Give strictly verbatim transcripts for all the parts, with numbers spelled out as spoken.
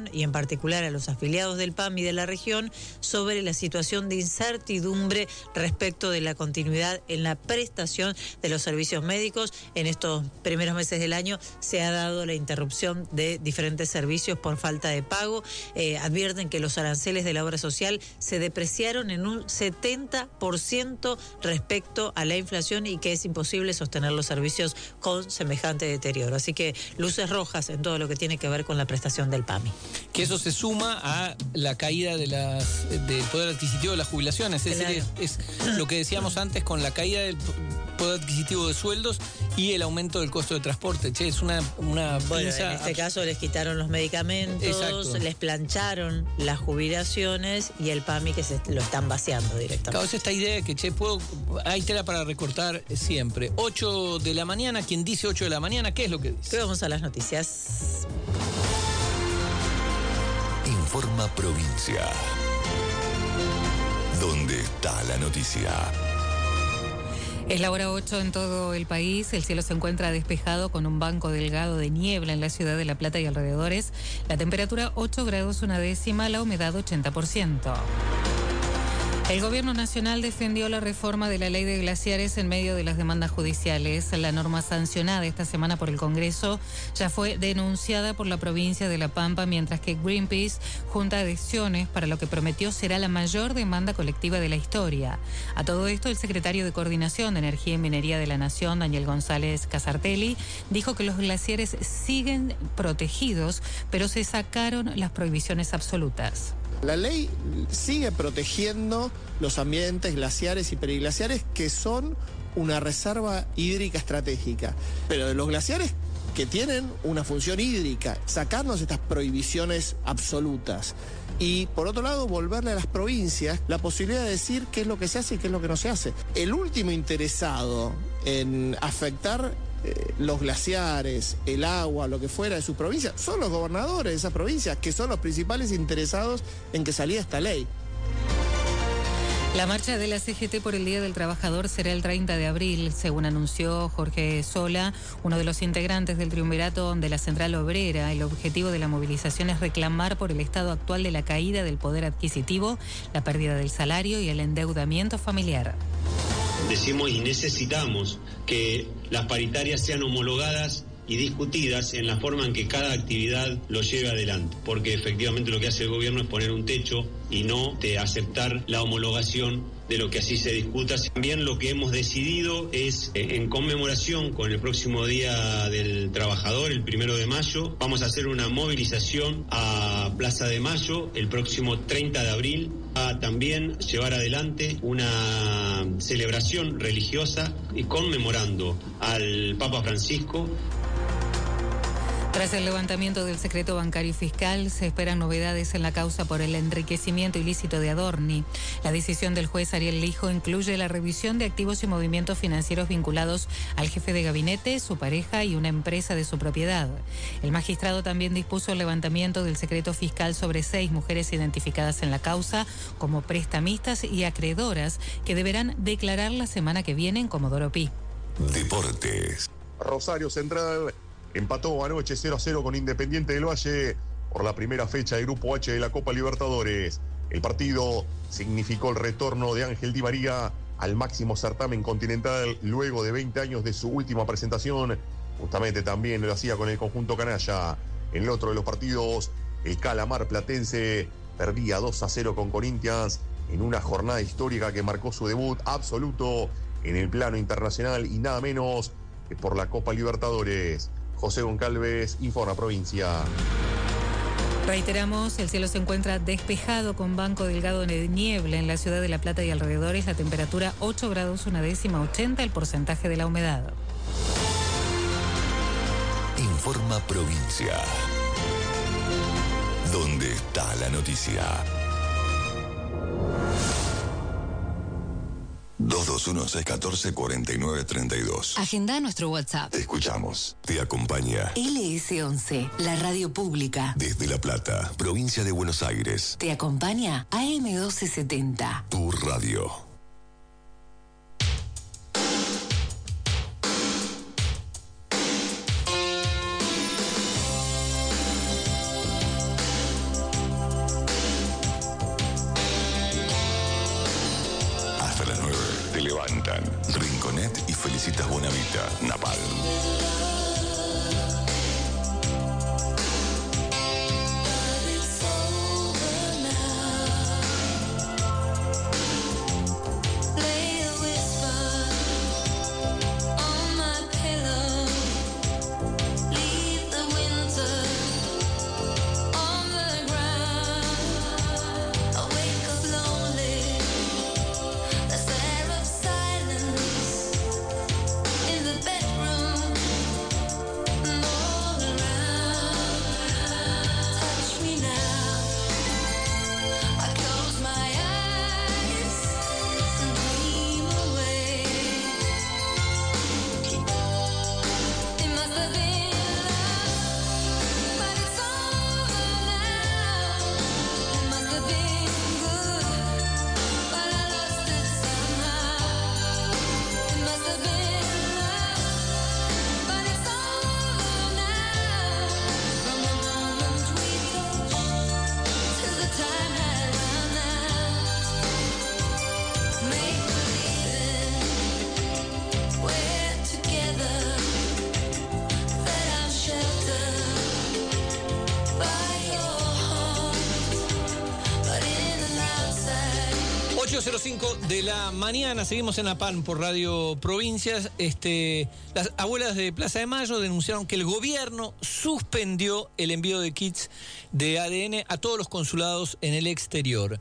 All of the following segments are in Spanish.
y en particular a los afiliados del P A M y de la región sobre la situación de incertidumbre respecto de la continuidad en la prestación de los servicios médicos. En estos primeros meses del año se ha dado la interrupción de diferentes servicios por falta de pago. Eh, advierten que los aranceles de la obra social se depreciaron en un setenta por ciento respecto a la inflación y que es imposible sostener los servicios con semejante deterioro. Así que luces rojas en todo lo que tiene que ver con la prestación del P A M I. Que eso se suma a la caída de las, del poder adquisitivo de las jubilaciones. Es Claro. decir, es, es lo que decíamos antes con la caída del poder adquisitivo de sueldos y el aumento del costo de transporte. Che, es una, una Bueno, pinza en este abs- caso les quitaron los medicamentos, Exacto. les plancharon las jubilaciones y el P A M I que se lo están vaciando directamente. Claro, es esta idea de que, che, puedo, hay tela para recortar siempre. ocho de la mañana, quien dice ocho de la mañana, ¿qué es lo que dice? Que vamos a las noticias. Informa Provincia. ¿Dónde está la noticia? Es la hora ocho en todo el país. El cielo se encuentra despejado con un banco delgado de niebla en la ciudad de La Plata y alrededores. La temperatura ocho grados una décima, la humedad ochenta por ciento. El Gobierno Nacional defendió la reforma de la ley de glaciares en medio de las demandas judiciales. La norma sancionada esta semana por el Congreso ya fue denunciada por la provincia de La Pampa, mientras que Greenpeace junta adhesiones para lo que prometió será la mayor demanda colectiva de la historia. A todo esto, el secretario de Coordinación de Energía y Minería de la Nación, Daniel González Casartelli, dijo que los glaciares siguen protegidos, pero se sacaron las prohibiciones absolutas. La ley sigue protegiendo los ambientes glaciares y periglaciares que son una reserva hídrica estratégica, pero de los glaciares que tienen una función hídrica, sacarnos estas prohibiciones absolutas. Y por otro lado, volverle a las provincias la posibilidad de decir qué es lo que se hace y qué es lo que no se hace. El último interesado en afectar eh, los glaciares, el agua, lo que fuera de sus provincias, son los gobernadores de esas provincias, que son los principales interesados en que saliera esta ley. La marcha de la C G T por el Día del Trabajador será el treinta de abril, según anunció Jorge Sola, uno de los integrantes del triunvirato de la Central Obrera. El objetivo de la movilización es reclamar por el estado actual de la caída del poder adquisitivo, la pérdida del salario y el endeudamiento familiar. Decimos y necesitamos que las paritarias sean homologadas y discutidas en la forma en que cada actividad lo lleve adelante, porque efectivamente lo que hace el gobierno es poner un techo y no de aceptar la homologación de lo que así se discuta. También lo que hemos decidido es, eh, en conmemoración con el próximo Día del Trabajador, el primero de mayo, vamos a hacer una movilización a Plaza de Mayo el próximo treinta de abril, a también llevar adelante una celebración religiosa y conmemorando al Papa Francisco. Tras el levantamiento del secreto bancario y fiscal, se esperan novedades en la causa por el enriquecimiento ilícito de Adorni. La decisión del juez Ariel Lijo incluye la revisión de activos y movimientos financieros vinculados al jefe de gabinete, su pareja y una empresa de su propiedad. El magistrado también dispuso el levantamiento del secreto fiscal sobre seis mujeres identificadas en la causa como prestamistas y acreedoras que deberán declarar la semana que viene en Comodoro Pi. Deportes. Rosario Central empató anoche cero a cero con Independiente del Valle por la primera fecha del Grupo H de la Copa Libertadores. El partido significó el retorno de Ángel Di María al máximo certamen continental luego de veinte años de su última presentación. Justamente también lo hacía con el conjunto canalla. En el otro de los partidos, el Calamar Platense perdía dos a cero con Corinthians en una jornada histórica que marcó su debut absoluto en el plano internacional y nada menos que por la Copa Libertadores. José Goncalves, Informa Provincia. Reiteramos, el cielo se encuentra despejado con banco delgado de niebla en la ciudad de La Plata y alrededores. La temperatura ocho grados una décima, ochenta el porcentaje de la humedad. Informa Provincia. ¿Dónde está la noticia? dos dos uno, seis uno cuatro, cuatro nueve tres dos. Agenda nuestro WhatsApp. Te escuchamos. Te acompaña L S once, la radio pública. desde La Plata, provincia de Buenos Aires. Te acompaña A M doce setenta. Tu radio. Auspician Rinconet y Felicitas Bonavita, Napal. ocho cero cinco de la mañana, seguimos en la P A N por Radio Provincias. Este, las abuelas de Plaza de Mayo denunciaron que el gobierno suspendió el envío de kits de A D N a todos los consulados en el exterior.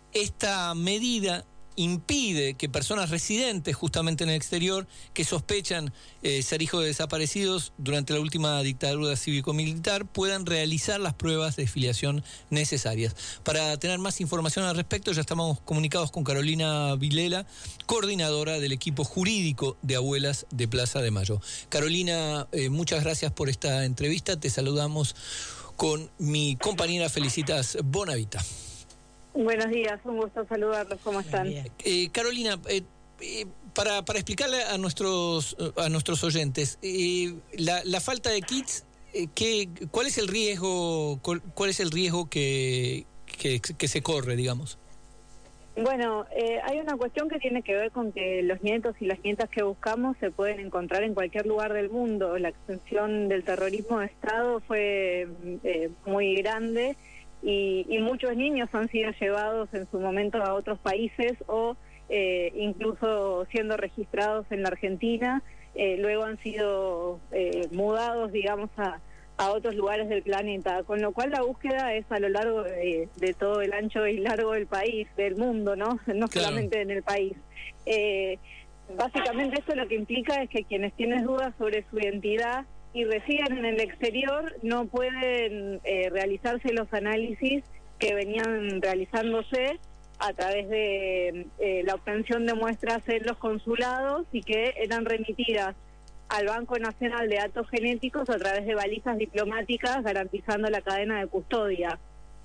Esta medida impide que personas residentes justamente en el exterior, que sospechan eh, ser hijos de desaparecidos durante la última dictadura cívico-militar, puedan realizar las pruebas de filiación necesarias. Para tener más información al respecto, ya estamos comunicados con Carolina Vilela, coordinadora del equipo jurídico de Abuelas de Plaza de Mayo. Carolina, eh, muchas gracias por esta entrevista. Te saludamos con mi compañera Felicitas Bonavita. Buenos días, un gusto saludarlos, ¿cómo están? Eh, Carolina, eh, eh, para, para explicarle a nuestros a nuestros oyentes, eh, la, la falta de kits, eh, ¿qué, ¿cuál es el riesgo cuál, cuál es el riesgo que, que, que se corre, digamos? Bueno, eh, hay una cuestión que tiene que ver con que los nietos y las nietas que buscamos se pueden encontrar en cualquier lugar del mundo. La extensión del terrorismo de Estado fue eh, muy grande. Y, y muchos niños han sido llevados en su momento a otros países o eh, incluso siendo registrados en la Argentina, eh, luego han sido eh, mudados, digamos, a, a otros lugares del planeta, con lo cual la búsqueda es a lo largo de, de todo el ancho y largo del país, del mundo, ¿no? No claro. Solamente en el país. Eh, básicamente esto lo que implica es que quienes tienen dudas sobre su identidad y residen en el exterior no pueden eh, realizarse los análisis que venían realizándose a través de eh, la obtención de muestras en los consulados y que eran remitidas al Banco Nacional de Datos Genéticos a través de balizas diplomáticas garantizando la cadena de custodia.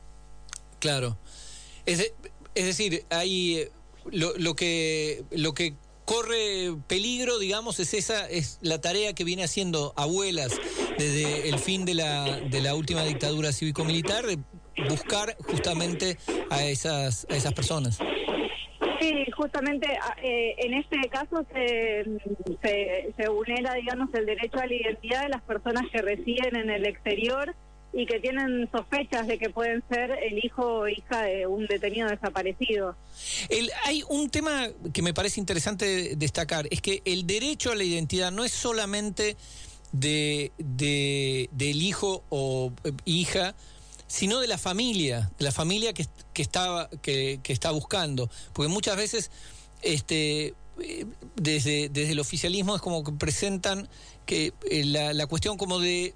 Claro. Es, de, es decir, hay lo, lo que lo que corre peligro, digamos, es esa es la tarea que viene haciendo Abuelas desde el fin de la de la última dictadura cívico-militar, de buscar justamente a esas a esas personas. Sí, justamente eh, en este caso se, se se vulnera, digamos, el derecho a la identidad de las personas que residen en el exterior y que tienen sospechas de que pueden ser el hijo o hija de un detenido desaparecido. El, hay un tema que me parece interesante destacar, es que el derecho a la identidad no es solamente de, de del hijo o hija, sino de la familia, de la familia que, que, está, que, que está buscando. Porque muchas veces este desde, desde el oficialismo es como que presentan que la, la cuestión como de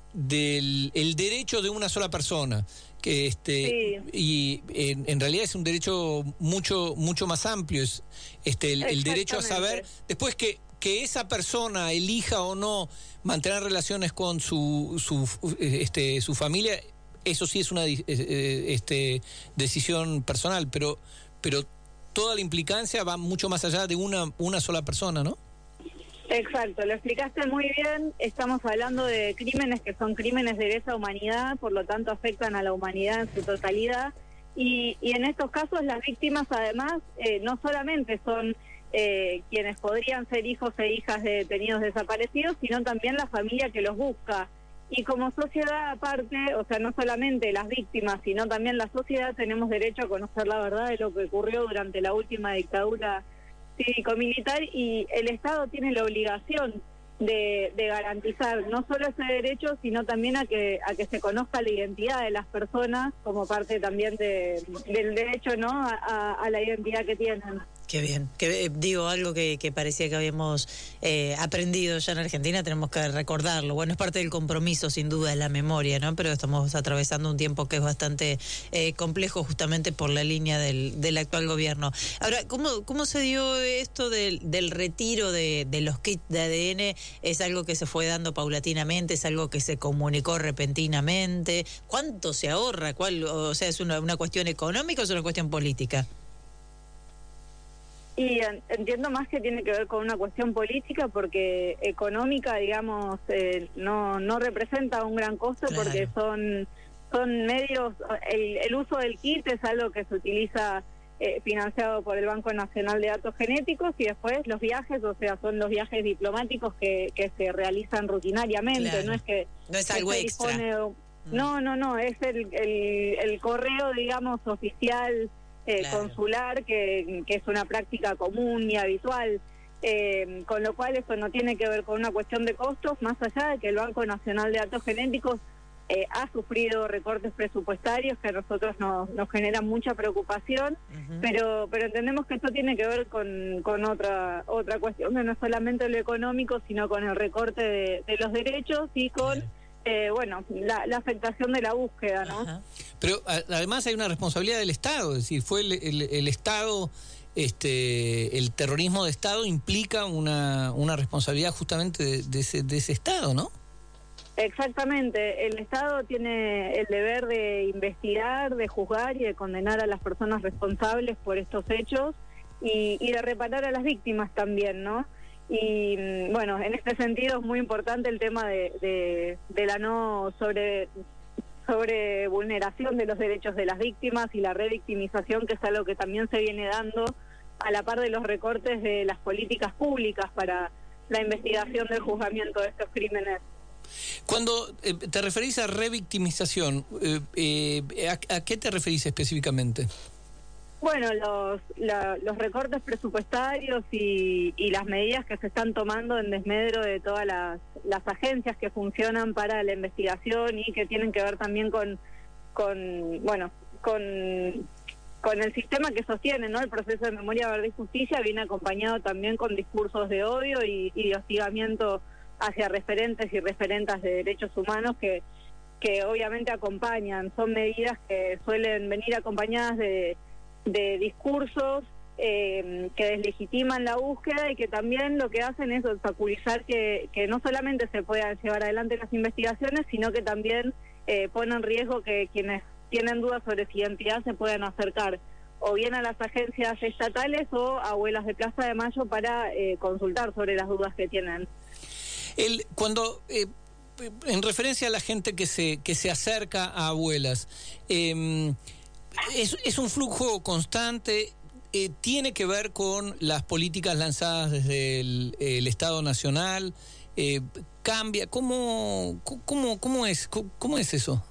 del el derecho de una sola persona, que este sí. y en, en realidad es un derecho mucho mucho más amplio, es este el, el derecho a saber después que que esa persona elija o no mantener relaciones con su su este su familia. Eso sí es una este decisión personal, pero pero toda la implicancia va mucho más allá de una una sola persona, ¿no? Exacto, lo explicaste muy bien. Estamos hablando de crímenes que son crímenes de lesa humanidad, por lo tanto afectan a la humanidad en su totalidad. Y, y en estos casos las víctimas además eh, no solamente son eh, quienes podrían ser hijos e hijas de detenidos desaparecidos, sino también la familia que los busca. Y como sociedad aparte, o sea, no solamente las víctimas, sino también la sociedad, tenemos derecho a conocer la verdad de lo que ocurrió durante la última dictadura cívico-militar, y el Estado tiene la obligación de, de garantizar no solo ese derecho, sino también a que a que se conozca la identidad de las personas como parte también de, del derecho, ¿no?, a, a la identidad que tienen. Qué bien, que eh, digo algo que, que parecía que habíamos eh, aprendido ya en Argentina, tenemos que recordarlo. Bueno, es parte del compromiso, sin duda, de la memoria, ¿no? Pero estamos atravesando un tiempo que es bastante eh, complejo, justamente por la línea del, del actual gobierno. Ahora, ¿cómo, cómo se dio esto del, del retiro de, de los kits de A D N? ¿Es algo que se fue dando paulatinamente? ¿Es algo que se comunicó repentinamente? ¿Cuánto se ahorra? ¿Cuál, o sea, es una, una cuestión económica o es una cuestión política? Y entiendo más que tiene que ver con una cuestión política, porque económica, digamos, eh, no no representa un gran costo, claro, porque son son medios, el, el uso del kit es algo que se utiliza eh, financiado por el Banco Nacional de Datos Genéticos, y después los viajes, o sea, son los viajes diplomáticos que, que se realizan rutinariamente, claro, no es que... No es algo extra. Dispone, no, no, no, es el, el, el correo, digamos, oficial, Eh, claro, consular, que, que es una práctica común y habitual, eh, con lo cual eso no tiene que ver con una cuestión de costos, más allá de que el Banco Nacional de Datos Genéticos eh, ha sufrido recortes presupuestarios que a nosotros nos, nos generan mucha preocupación, uh-huh, pero pero entendemos que esto tiene que ver con, con otra otra cuestión, que no es solamente lo económico, sino con el recorte de, de los derechos y con... Claro. Eh, bueno, la, la afectación de la búsqueda, ¿no? Ajá. Pero a, además hay una responsabilidad del Estado, es decir, fue el, el, el Estado, este, el terrorismo de Estado implica una, una responsabilidad justamente de, de, ese, de ese Estado, ¿no? Exactamente, el Estado tiene el deber de investigar, de juzgar y de condenar a las personas responsables por estos hechos y, y de reparar a las víctimas también, ¿no? Y bueno, en este sentido es muy importante el tema de, de, de la no sobre, sobre vulneración de los derechos de las víctimas y la revictimización, que es algo que también se viene dando a la par de los recortes de las políticas públicas para la investigación del juzgamiento de estos crímenes. Cuando eh, te referís a revictimización, eh, eh, ¿a, ¿a qué te referís específicamente? Bueno, los, la, los recortes presupuestarios y, y las medidas que se están tomando en desmedro de todas las, las agencias que funcionan para la investigación y que tienen que ver también con, con bueno, con, con el sistema que sostiene, ¿no? El proceso de memoria, verdad y justicia viene acompañado también con discursos de odio y, y de hostigamiento hacia referentes y referentas de derechos humanos que, que obviamente acompañan. Son medidas que suelen venir acompañadas de de discursos eh, que deslegitiman la búsqueda y que también lo que hacen es obstaculizar que, que no solamente se puedan llevar adelante las investigaciones, sino que también eh, ponen en riesgo que quienes tienen dudas sobre su identidad se puedan acercar o bien a las agencias estatales o a Abuelas de Plaza de Mayo para eh, consultar sobre las dudas que tienen. El, cuando... Eh... En referencia a la gente que se que se acerca a Abuelas, eh, es, es un flujo constante, eh, tiene que ver con las políticas lanzadas desde el, el Estado Nacional, eh, cambia, ¿cómo, cómo, cómo es, cómo es eso?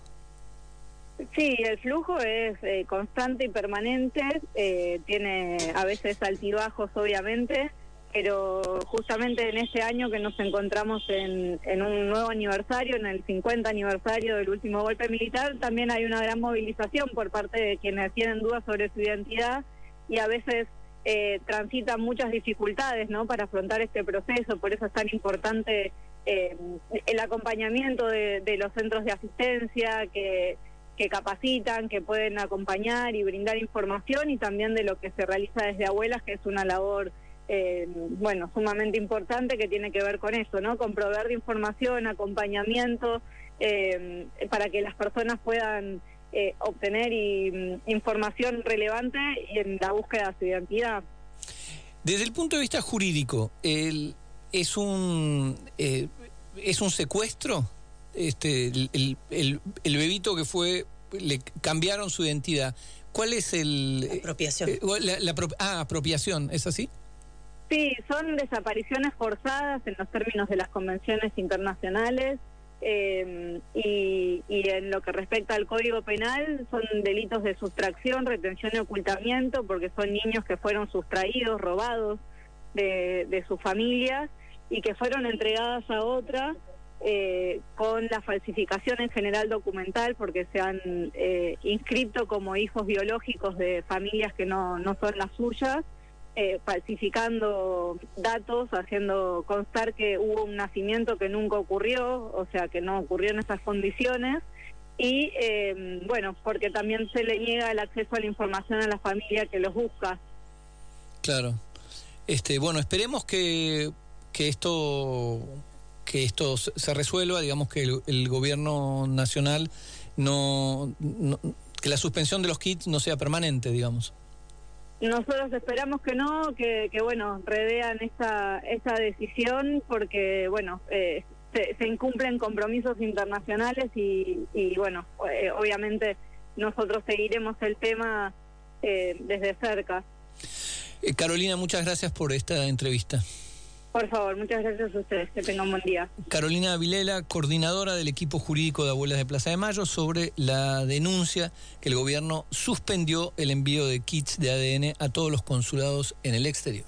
Sí, el flujo es eh, constante y permanente, eh, tiene a veces altibajos obviamente, pero justamente en este año que nos encontramos en, en un nuevo aniversario, en el cincuenta aniversario del último golpe militar, también hay una gran movilización por parte de quienes tienen dudas sobre su identidad y a veces eh, transitan muchas dificultades, ¿no?, para afrontar este proceso. Por eso es tan importante eh, el acompañamiento de, de los centros de asistencia que, que capacitan, que pueden acompañar y brindar información, y también de lo que se realiza desde Abuelas, que es una labor Eh, bueno, sumamente importante, que tiene que ver con eso, ¿no? Con proveer de información, acompañamiento, eh, para que las personas puedan eh, obtener y, um, información relevante en la búsqueda de su identidad. Desde el punto de vista jurídico, el, ¿es un eh, es un secuestro? Este, el, el, el, el bebito que fue, le cambiaron su identidad. ¿Cuál es el...? La apropiación. Eh, la, la, ah, apropiación, ¿es así? Sí, son desapariciones forzadas en los términos de las convenciones internacionales eh, y, y en lo que respecta al Código Penal son delitos de sustracción, retención y ocultamiento, porque son niños que fueron sustraídos, robados de, de sus familias y que fueron entregadas a otras eh, con la falsificación en general documental, porque se han eh, inscrito como hijos biológicos de familias que no, no son las suyas. Eh, falsificando datos, haciendo constar que hubo un nacimiento que nunca ocurrió, o sea, que no ocurrió en esas condiciones, y eh, bueno, porque también se le niega el acceso a la información a la familia que los busca. Claro. Este, bueno, esperemos que, que esto que esto se resuelva, digamos que el, el gobierno nacional no, no, que la suspensión de los kits no sea permanente, digamos. Nosotros esperamos que no, que, que bueno, revean esa, esa decisión, porque bueno, eh, se, se incumplen compromisos internacionales y, y bueno, eh, obviamente nosotros seguiremos el tema eh, desde cerca. Eh, Carolina, muchas gracias por esta entrevista. Por favor, muchas gracias a ustedes, que tengan un buen día. Carolina Vilela, coordinadora del equipo jurídico de Abuelas de Plaza de Mayo, sobre la denuncia que el gobierno suspendió el envío de kits de A D N a todos los consulados en el exterior.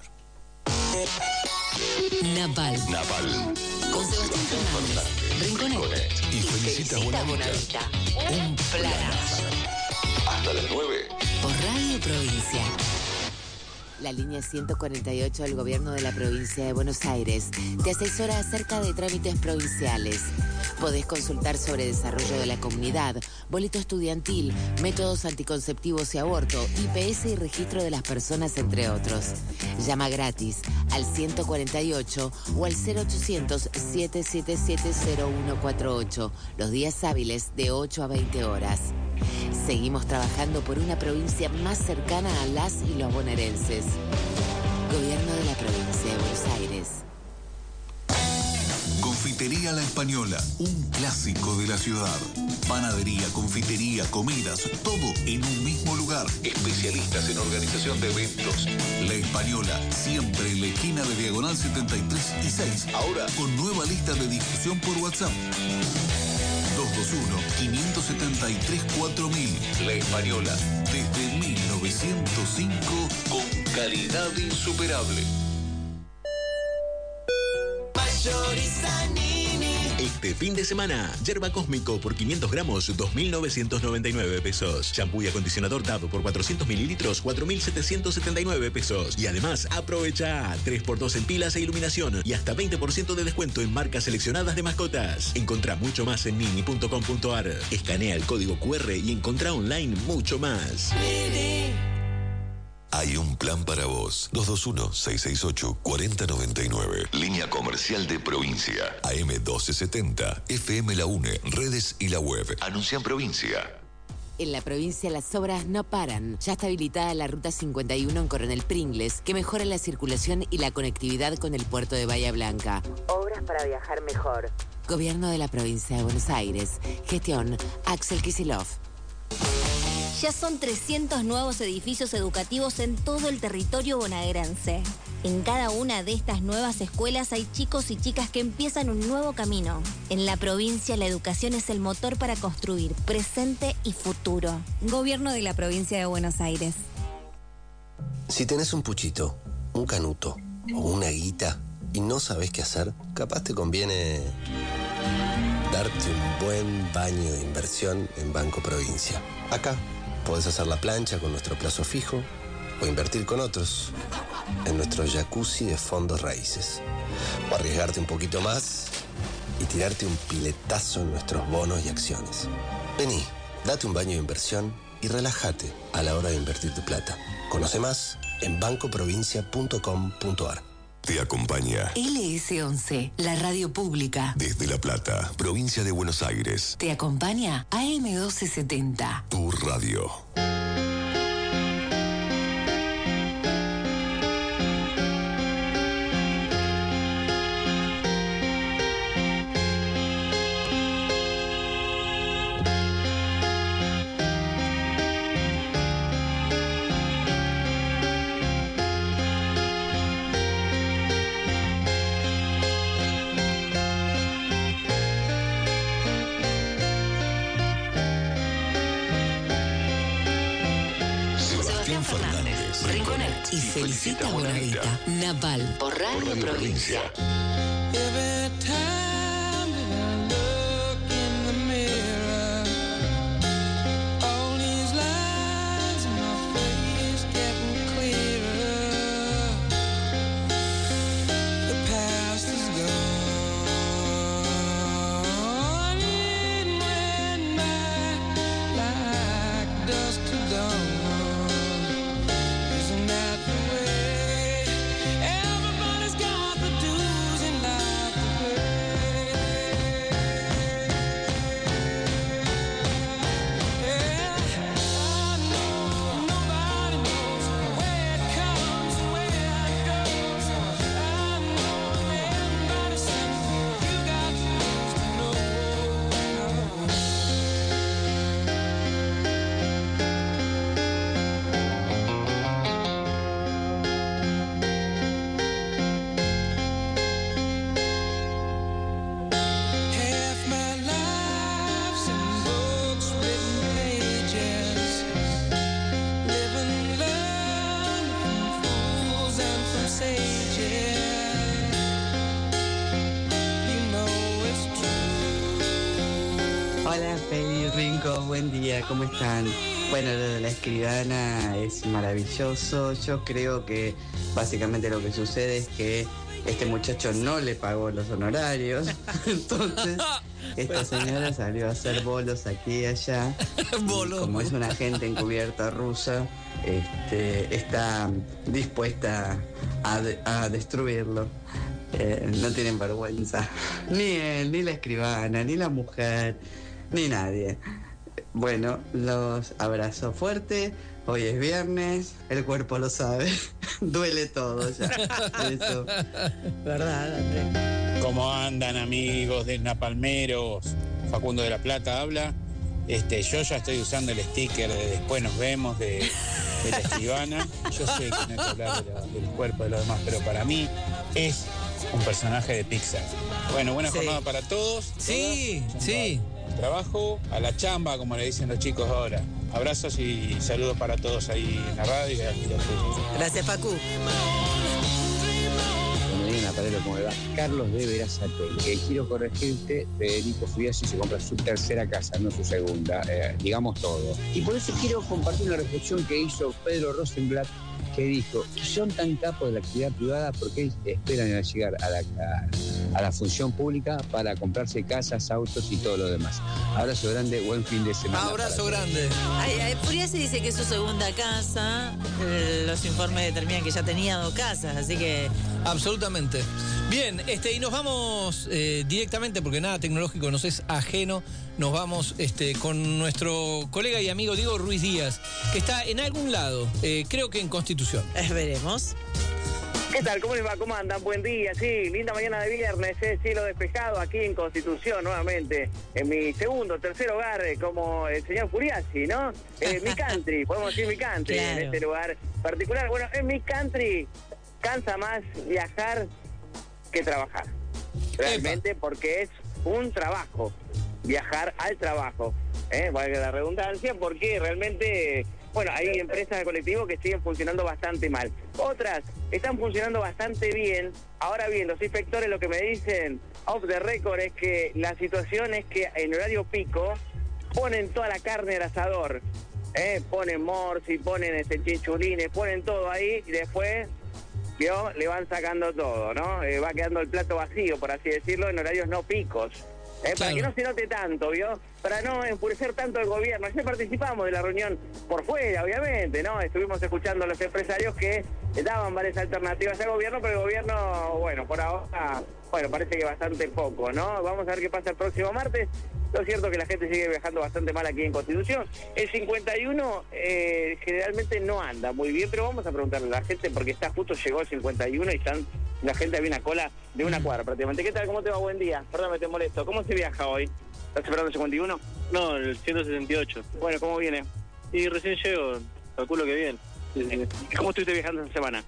Napal. Napal. Con Sebastián Fernández. Rinconet. Y felicita a Bonavita. Un planazo. Hasta las nueve. Por Radio Provincia. La línea ciento cuarenta y ocho del Gobierno de la Provincia de Buenos Aires te asesora acerca de trámites provinciales. Podés consultar sobre desarrollo de la comunidad, boleto estudiantil, métodos anticonceptivos y aborto, I P S y registro de las personas, entre otros. Llama gratis al ciento cuarenta y ocho o al cero ochocientos, siete siete siete, cero uno cuatro ocho, los días hábiles de ocho a veinte horas. Seguimos trabajando por una provincia más cercana a las y los bonaerenses. Gobierno de la Provincia de Buenos Aires. Confitería La Española, un clásico de la ciudad. Panadería, confitería, comidas, todo en un mismo lugar. Especialistas en organización de eventos. La Española, siempre en la esquina de Diagonal setenta y tres y seis. Ahora con nueva lista de discusión por WhatsApp. dos dos uno, cinco siete tres, cuatro mil. La Española, desde mil novecientos cinco, con calidad insuperable. Este fin de semana, yerba cósmico por quinientos gramos, dos mil novecientos noventa y nueve pesos. Shampoo y acondicionador Dove por cuatrocientos mililitros, cuatro mil setecientos setenta y nueve pesos. Y además, aprovecha tres por dos en pilas e iluminación y hasta veinte por ciento de descuento en marcas seleccionadas de mascotas. Encontrá mucho más en nini punto com punto ar. Escanea el código cu erre y encontrá online mucho más. Hay un plan para vos. dos dos uno, seis seis ocho, cuatro cero nueve nueve. Línea comercial de provincia. A M doce setenta. F M La UNE. Redes y la web. Anuncia en provincia. En la provincia las obras no paran. Ya está habilitada la Ruta cincuenta y uno en Coronel Pringles, que mejora la circulación y la conectividad con el puerto de Bahía Blanca. Obras para viajar mejor. Gobierno de la Provincia de Buenos Aires. Gestión Axel Kicillof. Ya son trescientos nuevos edificios educativos en todo el territorio bonaerense. En cada una de estas nuevas escuelas hay chicos y chicas que empiezan un nuevo camino. En la provincia, la educación es el motor para construir presente y futuro. Gobierno de la Provincia de Buenos Aires. Si tenés un puchito, un canuto o una guita y no sabés qué hacer, capaz te conviene darte un buen baño de inversión en Banco Provincia. Acá podés hacer la plancha con nuestro plazo fijo o invertir con otros en nuestro jacuzzi de fondos raíces. O arriesgarte un poquito más y tirarte un piletazo en nuestros bonos y acciones. Vení, date un baño de inversión y relájate a la hora de invertir tu plata. Conoce más en banco provincia punto com punto ar. Te acompaña L S once, la radio pública. desde La Plata, provincia de Buenos Aires. Te acompaña A M doce setenta. Tu radio. Connect y felicita a Buenavita. Napal, por Radio Provincia. Buen día, ¿cómo están? Bueno, lo de la escribana es maravilloso. Yo creo que básicamente lo que sucede es que este muchacho no le pagó los honorarios. Entonces, esta señora salió a hacer bolos aquí y allá. Y como es una agente encubierta rusa, este, está dispuesta a, de, a destruirlo. Eh, no tienen vergüenza. Ni él, ni la escribana, ni la mujer, ni nadie. Bueno, los abrazo fuerte. Hoy es viernes, el cuerpo lo sabe. Duele todo ya. Eso. ¿Verdad, Andrés? ¿Cómo andan, amigos de Napalmeros? Facundo de la Plata habla. Este, yo ya estoy usando el sticker de después nos vemos de, de la escribana. Yo sé que no hay que hablar de la, del cuerpo de los demás, pero para mí es un personaje de Pixar. Bueno, buena sí. jornada para todos. Sí, todas. sí. Trabajo a la chamba, como le dicen los chicos ahora. Abrazos y saludos para todos ahí en la radio. Gracias, Facu. Buenos días, Napalero, ¿cómo le va? Carlos de Verazate. Eh, quiero corregirte, Federico Fiasi se compra su tercera casa, no su segunda, eh, digamos todo. Y por eso quiero compartir una reflexión que hizo Pedro Rosenblatt, que dijo, son tan capos de la actividad privada porque esperan a llegar a la, a, a la función pública para comprarse casas, autos y todo lo demás. Abrazo grande, buen fin de semana. Abrazo grande. Ay, ay, Furiasi dice que es su segunda casa. Eh, los informes determinan que ya tenía dos casas, así que... Absolutamente. Bien, este, y nos vamos eh, directamente, porque nada tecnológico nos es ajeno, nos vamos este, con nuestro colega y amigo Diego Ruiz Díaz, que está en algún lado, eh, creo que en Constitución. Eh, veremos. ¿Qué tal? ¿Cómo les va? ¿Cómo andan? Buen día, sí, linda mañana de viernes, eh, cielo despejado aquí en Constitución nuevamente, en mi segundo, tercer hogar, eh, como el señor Furiasi, ¿no? Eh, mi country, podemos decir mi country, claro. En este lugar particular. Bueno, en mi country cansa más viajar que trabajar, realmente. Epa. Porque es un trabajo, viajar al trabajo, ¿eh? Valga la redundancia, porque realmente... Bueno, hay empresas de colectivo que siguen funcionando bastante mal. Otras están funcionando bastante bien. Ahora bien, los inspectores lo que me dicen off the record es que la situación es que en horario pico ponen toda la carne al asador. ¿eh? Ponen morsi, ponen este chinchulines, ponen todo ahí y después, ¿vio? Le van sacando todo, ¿no? Eh, va quedando el plato vacío, por así decirlo, en horarios no picos. Eh, claro. Para que no se note tanto, ¿vio? Para no enfurecer tanto el gobierno. Ayer participamos de la reunión por fuera, obviamente, ¿no? Estuvimos escuchando a los empresarios que daban varias alternativas al gobierno, pero el gobierno, bueno, por ahora, bueno, parece que bastante poco, ¿no? Vamos a ver qué pasa el próximo martes. Lo cierto es que la gente sigue viajando bastante mal aquí en Constitución. El cincuenta y uno eh, generalmente no anda muy bien, pero vamos a preguntarle a la gente porque está justo llegó el cincuenta y uno y están la gente había una cola de una cuadra prácticamente. ¿Qué tal? ¿Cómo te va? Buen día. Perdóname, te molesto. ¿Cómo se viaja hoy? ¿Estás esperando el cincuenta y uno? No, el ciento setenta y ocho. Bueno, ¿cómo viene? Y recién llego, calculo que bien. ¿Y cómo estuviste viajando esta semana?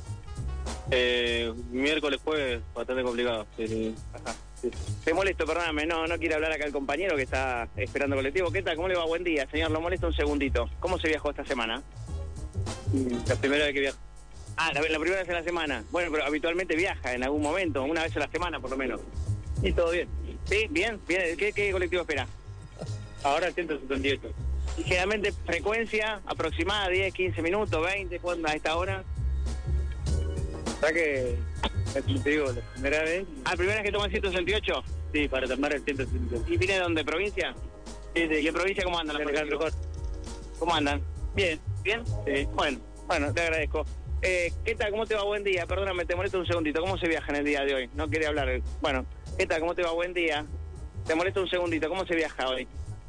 Eh, miércoles, jueves, bastante complicado. Sí, sí. Ajá. Sí. Te molesto, perdóname, no, no quiere hablar acá el compañero que está esperando colectivo. ¿Qué tal? ¿Cómo le va? Buen día, señor. Lo molesto un segundito. ¿Cómo se viajó esta semana? La primera vez que viajo. Ah, la, la primera vez en la semana. Bueno, pero habitualmente viaja en algún momento, una vez a la semana por lo menos. Y todo bien. ¿Sí? ¿Bien? ¿Bien? ¿Qué, qué colectivo espera? Ahora el ciento setenta y ocho. Y generalmente frecuencia aproximada, diez, quince minutos, veinte, ¿cuándo a esta hora? O sea que, te digo, la primera vez... ¿Ah, primera vez que toma el ciento sesenta y ocho? Sí, para tomar el ciento setenta y ocho. ¿Y viene de dónde? ¿Provincia? Sí, sí. ¿Y en provincia cómo andan los Alejandro colectivos? ¿Cómo andan? Bien. ¿Bien? Sí. Bueno, bueno, te agradezco. Eh, ¿Qué tal? ¿Cómo te va? Buen día. Perdóname, te molesto un segundito. ¿Cómo se viaja en el día de hoy? No quería hablar. Bueno, ¿qué tal? ¿Cómo te va? Buen día. Te molesto un segundito. ¿Cómo se viaja hoy?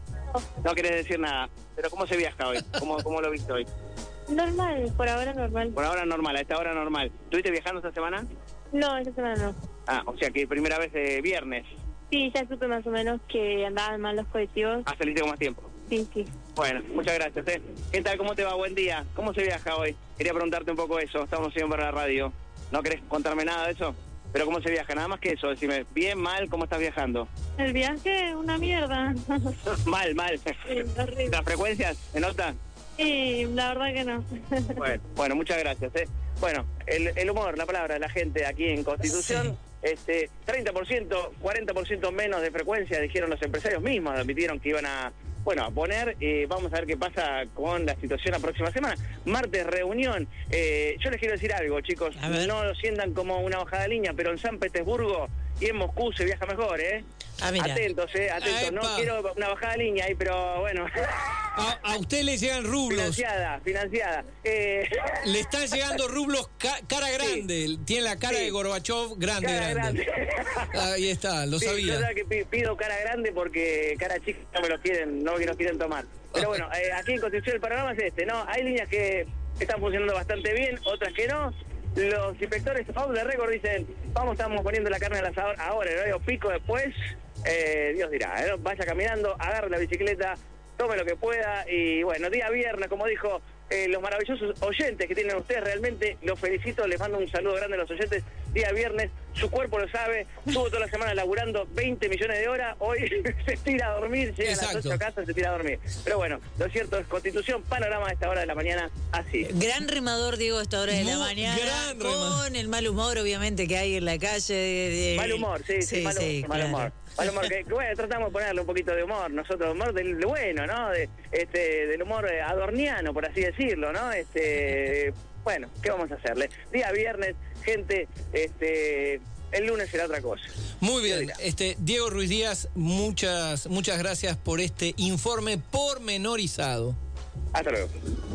No querés decir nada. Pero ¿cómo se viaja hoy? ¿Cómo, cómo lo viste hoy? Normal, por ahora normal. Por ahora normal, a esta hora normal. ¿Estuviste viajando esta semana? No, esta semana no. Ah, o sea que primera vez de viernes. Sí, ya supe más o menos que andaban mal los colectivos. Ah, saliste con más tiempo. Sí, sí. Bueno, muchas gracias. ¿eh? ¿Qué tal? ¿Cómo te va? Buen día. ¿Cómo se viaja hoy? Quería preguntarte un poco eso. Estamos siempre para la radio. ¿No querés contarme nada de eso? ¿Pero cómo se viaja? Nada más que eso. Decime, bien, mal, ¿cómo estás viajando? El viaje, una mierda. mal, mal. Sí, horrible. ¿Las frecuencias se notan? Sí, la verdad que no. Bueno, bueno, muchas gracias. ¿eh? Bueno, el, el humor, la palabra de la gente aquí en Constitución, sí. este treinta por ciento, cuarenta por ciento menos de frecuencia, dijeron los empresarios mismos, admitieron que iban a, bueno, a poner. Eh, vamos a ver qué pasa con la situación la próxima semana. Martes, reunión. Eh, yo les quiero decir algo, chicos. No lo sientan como una bajada de línea, pero en San Petersburgo y en Moscú se viaja mejor, ¿eh? Ah, mira. Atentos, ¿eh? Atentos. No quiero una bajada de línea ahí, pero bueno. A, a usted le llegan rublos. Financiada, financiada. Eh... Le están llegando rublos ca cara grande. Sí. Tiene la cara sí. de Gorbachev grande, cara grande. grande. Ahí está, lo sí, sabía. Yo que pido cara grande porque cara chica no me los quieren, no me los quieren tomar. Pero bueno, eh, aquí en Constitución el panorama es este, ¿no? Hay líneas que están funcionando bastante bien, otras que no. Los inspectores off the record dicen, vamos, estamos poniendo la carne al asador ahora, el horario pico después, eh, Dios dirá, ¿eh? Vaya caminando, agarre la bicicleta, tome lo que pueda y bueno, día viernes, como dijo eh, los maravillosos oyentes que tienen ustedes, realmente los felicito, les mando un saludo grande a los oyentes, día viernes, su cuerpo lo sabe, estuvo toda la semana laburando veinte millones de horas, hoy se tira a dormir, llega Exacto. a las ocho a casa, se tira a dormir. Pero bueno, lo cierto es Constitución, panorama a esta hora de la mañana, así es. Gran rimador, Diego, a esta hora de Muy la mañana, gran con rimador. El mal humor, obviamente, que hay en la calle. De, de... Mal humor, sí, sí, sí mal, sí, mal claro. humor. Mal humor, que, que bueno, tratamos de ponerle un poquito de humor, nosotros, humor del bueno, ¿no? De, este, del humor adorniano, por así decirlo, ¿no? Este, bueno, ¿qué vamos a hacerle? Día viernes, gente, este... el lunes será otra cosa. Muy bien, este Diego Ruiz Díaz, muchas, muchas gracias por este informe pormenorizado. Hasta luego.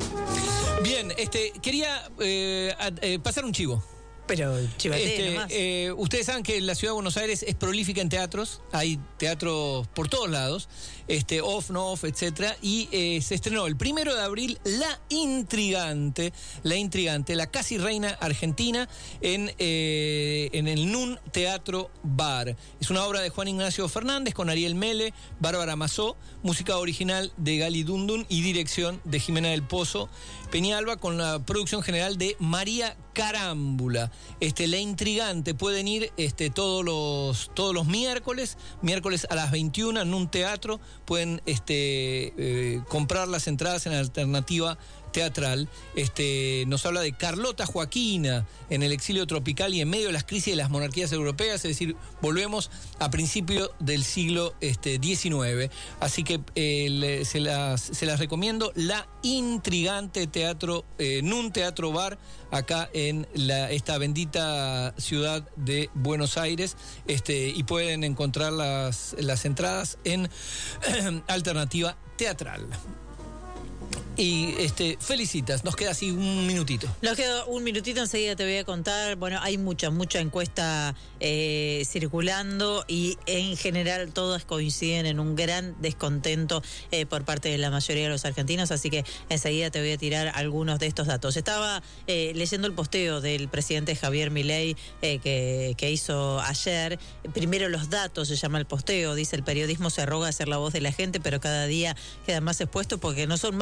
Bien, este, quería eh, a, eh, pasar un chivo. Pero chivaté este, nomás. Eh, ustedes saben que la ciudad de Buenos Aires es prolífica en teatros, hay teatros por todos lados, este, off, no off, etcétera, y eh, se estrenó el primero de abril La Intrigante, La Intrigante, la casi reina argentina en, eh, en el Nun Teatro Bar. Es una obra de Juan Ignacio Fernández con Ariel Mele, Bárbara Mazó, música original de Gali Dundun y dirección de Jimena del Pozo Peñalba, con la producción general de María Carámbula. Este, La Intrigante, pueden ir este, todos los todos los miércoles, miércoles a las veintiuna en un teatro, pueden este, eh, comprar las entradas en Alternativa Teatral. Este, nos habla de Carlota Joaquina en el exilio tropical y en medio de las crisis de las monarquías europeas, es decir, volvemos a principios del siglo este, diecinueve. Así que eh, le, se, las, se las recomiendo. La Intrigante Teatro, eh, en un teatro bar acá en la, esta bendita ciudad de Buenos Aires, este, y pueden encontrar las, las entradas en Alternativa Teatral. Y este, felicitas, nos queda así un minutito. Nos queda un minutito, enseguida te voy a contar. Bueno, hay mucha, mucha encuesta eh, circulando y en general todas coinciden en un gran descontento eh, por parte de la mayoría de los argentinos, así que enseguida te voy a tirar algunos de estos datos. Estaba eh, leyendo el posteo del presidente Javier Milei eh, que, que hizo ayer. Primero los datos, se llama el posteo, dice: el periodismo se arroga a ser la voz de la gente, pero cada día queda más expuesto porque no son más que la voz de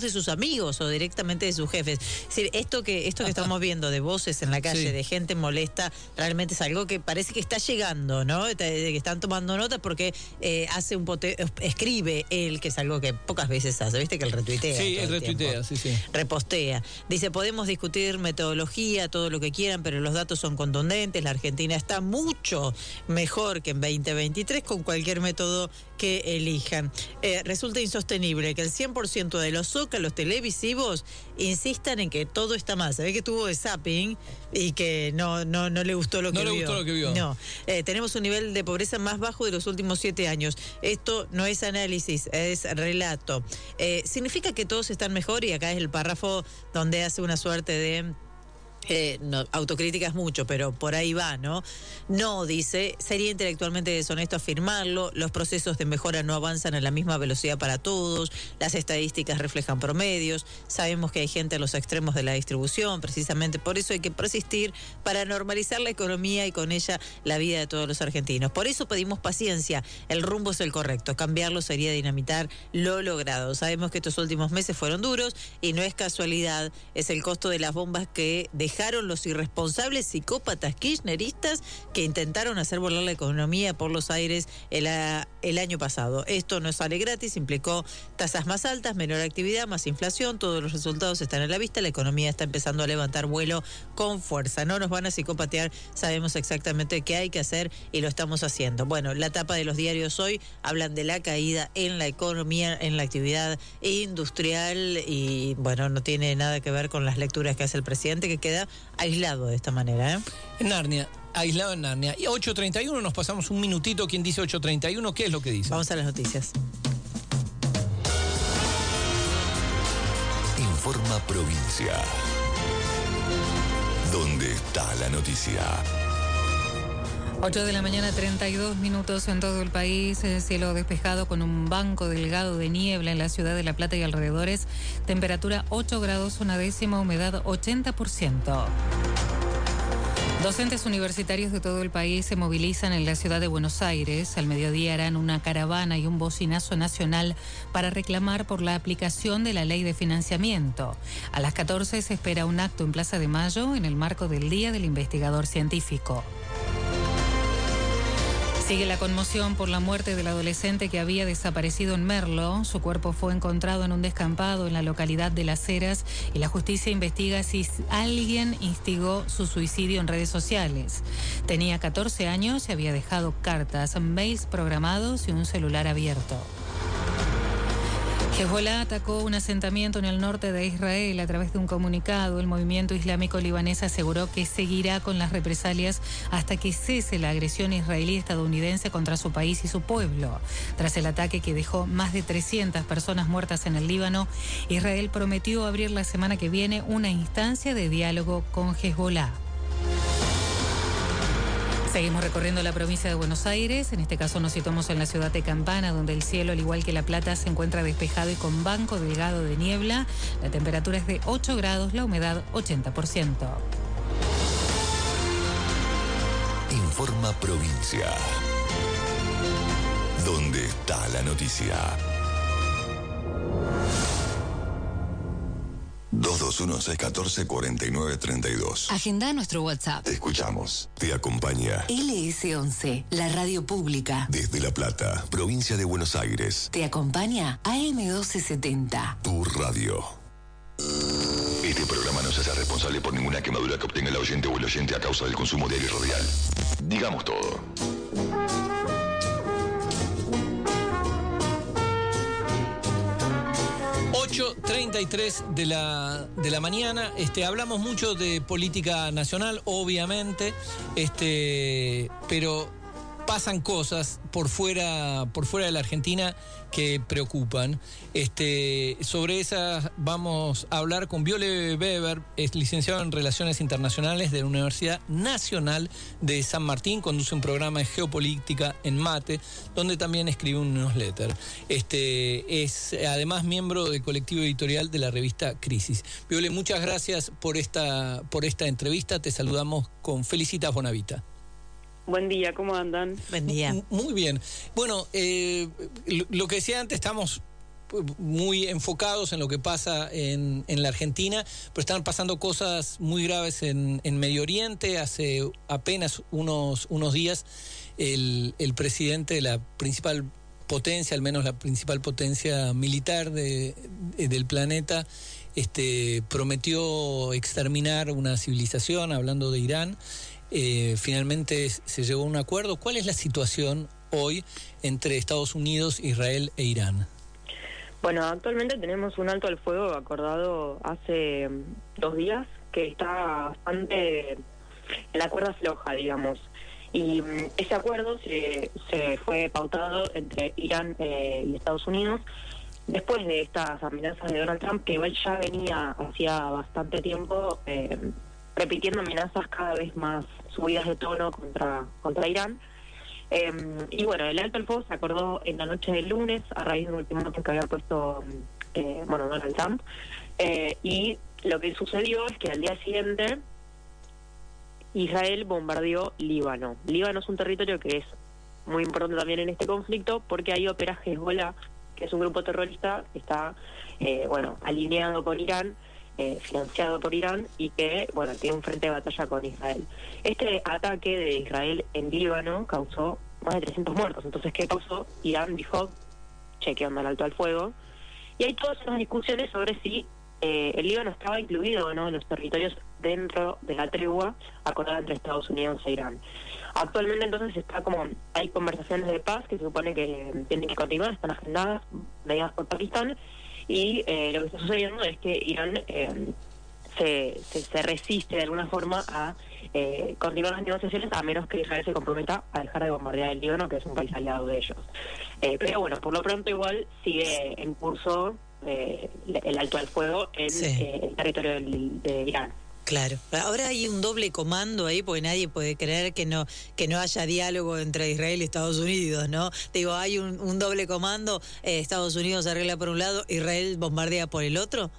de sus amigos o directamente de sus jefes. Es decir, esto que, esto que estamos viendo de voces en la calle, sí, de gente molesta, realmente es algo que parece que está llegando, ¿no? De que están tomando nota porque eh, hace un pote, escribe él, que es algo que pocas veces hace, ¿viste? Que él retuitea. Sí, él retuitea, sí, sí. Repostea. Dice, podemos discutir metodología, todo lo que quieran, pero los datos son contundentes, la Argentina está mucho mejor que en veinte veintitrés con cualquier método que elijan. Eh, resulta insostenible que el cien por ciento de los zócalos televisivos insistan en que todo está mal. Se ve que tuvo de zapping y que no, no, no le gustó lo que no vio. No le gustó lo que vio. No. Eh, tenemos un nivel de pobreza más bajo de los últimos siete años. Esto no es análisis, es relato. Eh, ¿Significa que todos están mejor? Y acá es el párrafo donde hace una suerte de... Eh, no, autocríticas mucho, pero por ahí va, ¿no? No, dice, sería intelectualmente deshonesto afirmarlo, los procesos de mejora no avanzan a la misma velocidad para todos, las estadísticas reflejan promedios, sabemos que hay gente a los extremos de la distribución, precisamente por eso hay que persistir para normalizar la economía y con ella la vida de todos los argentinos. Por eso pedimos paciencia, el rumbo es el correcto, cambiarlo sería dinamitar lo logrado. Sabemos que estos últimos meses fueron duros y no es casualidad, es el costo de las bombas que dejaron dejaron los irresponsables psicópatas kirchneristas que intentaron hacer volar la economía por los aires el, a, el año pasado. Esto no sale gratis, implicó tasas más altas, menor actividad, más inflación, todos los resultados están a la vista, la economía está empezando a levantar vuelo con fuerza. No nos van a psicopatear, sabemos exactamente qué hay que hacer y lo estamos haciendo. Bueno, la tapa de los diarios hoy hablan de la caída en la economía, en la actividad industrial y bueno, no tiene nada que ver con las lecturas que hace el presidente, que queda aislado de esta manera, ¿eh? En Narnia, aislado en Narnia. Y ocho treinta y uno, nos pasamos un minutito. ¿Quién dice ocho treinta y uno? ¿Qué es lo que dice? Vamos a las noticias. Informa Provincia. ¿Dónde está la noticia? ocho de la mañana, treinta y dos minutos en todo el país, el cielo despejado con un banco delgado de niebla en la ciudad de La Plata y alrededores, temperatura ocho grados, una décima, humedad ochenta por ciento. Docentes universitarios de todo el país se movilizan en la ciudad de Buenos Aires. Al mediodía harán una caravana y un bocinazo nacional para reclamar por la aplicación de la ley de financiamiento. A las catorce se espera un acto en Plaza de Mayo en el marco del Día del Investigador Científico. Sigue la conmoción por la muerte del adolescente que había desaparecido en Merlo. Su cuerpo fue encontrado en un descampado en la localidad de Las Heras y la justicia investiga si alguien instigó su suicidio en redes sociales. Tenía catorce años y había dejado cartas, mails programados y un celular abierto. Hezbollah atacó un asentamiento en el norte de Israel. A través de un comunicado, el movimiento islámico libanés aseguró que seguirá con las represalias hasta que cese la agresión israelí-estadounidense contra su país y su pueblo. Tras el ataque que dejó más de trescientas personas muertas en el Líbano, Israel prometió abrir la semana que viene una instancia de diálogo con Hezbollah. Seguimos recorriendo la provincia de Buenos Aires, en este caso nos situamos en la ciudad de Campana, donde el cielo, al igual que La Plata, se encuentra despejado y con banco delgado de niebla. La temperatura es de ocho grados, la humedad ochenta por ciento. Informa Provincia. ¿Dónde está la noticia? dos dos uno, seis uno cuatro, cuatro nueve tres dos. Agenda nuestro WhatsApp. Te escuchamos. Te acompaña L S once, la radio pública. Desde La Plata, provincia de Buenos Aires. Te acompaña A M doce setenta. Tu radio. Este programa no se hace responsable por ninguna quemadura que obtenga el oyente o el oyente a causa del consumo de aire radial. Digamos todo. ocho treinta y tres de la, de la mañana, este, hablamos mucho de política nacional, obviamente, este, pero pasan cosas por fuera, por fuera de la Argentina que preocupan. Este, sobre esas vamos a hablar con Viole Weber, es licenciado en Relaciones Internacionales de la Universidad Nacional de San Martín, conduce un programa de geopolítica en Mate, donde también escribe un newsletter. Este, es además miembro del colectivo editorial de la revista Crisis. Viole, muchas gracias por esta, por esta entrevista, te saludamos con Felicitas Bonavita. Buen día, ¿cómo andan? Buen día. Muy bien. Bueno, eh, lo que decía antes, estamos muy enfocados en lo que pasa en, en la Argentina, pero están pasando cosas muy graves en, en Medio Oriente. Hace apenas unos, unos días el, el presidente de la principal potencia, al menos la principal potencia militar de, de, del planeta, este, prometió exterminar una civilización, hablando de Irán. Eh, finalmente se llegó a un acuerdo. ¿Cuál es la situación hoy entre Estados Unidos, Israel e Irán? Bueno, actualmente tenemos un alto al fuego acordado hace dos días que está bastante en la cuerda floja, digamos. Y ese acuerdo se, se fue pautado entre Irán eh, y Estados Unidos después de estas amenazas de Donald Trump, que igual ya venía hacía bastante tiempo eh, repitiendo amenazas cada vez más subidas de tono contra, contra Irán. Eh, y bueno, el alto al fuego se acordó en la noche del lunes a raíz de un ultimátum que había puesto eh, bueno, Donald Trump. Eh, y lo que sucedió es que al día siguiente Israel bombardeó Líbano. Líbano es un territorio que es muy importante también en este conflicto porque ahí opera Hezbollah, que es un grupo terrorista que está eh, bueno, alineado con Irán, eh, financiado por Irán y que bueno, tiene un frente de batalla con Israel. Este ataque de Israel en Líbano causó más de trescientos muertos. Entonces, ¿qué pasó? Irán dijo, che, ¿qué onda el alto al fuego? Y hay todas unas discusiones sobre si eh, el Líbano estaba incluido o no en los territorios dentro de la tregua acordada entre Estados Unidos e Irán. Actualmente entonces está como, hay conversaciones de paz que se supone que tienen que continuar, están agendadas, medidas por Pakistán, y eh, lo que está sucediendo es que Irán eh, se, se, se resiste de alguna forma a eh, continuar las negociaciones a menos que Israel se comprometa a dejar de bombardear el Líbano, que es un país aliado de ellos. Eh, pero bueno, por lo pronto igual sigue en curso eh, el alto al fuego en sí. eh, el territorio de, de Irán. Claro. Ahora hay un doble comando ahí, porque nadie puede creer que no que no haya diálogo entre Israel y Estados Unidos, ¿no? Digo, hay un, un doble comando, eh, Estados Unidos arregla por un lado, Israel bombardea por el otro.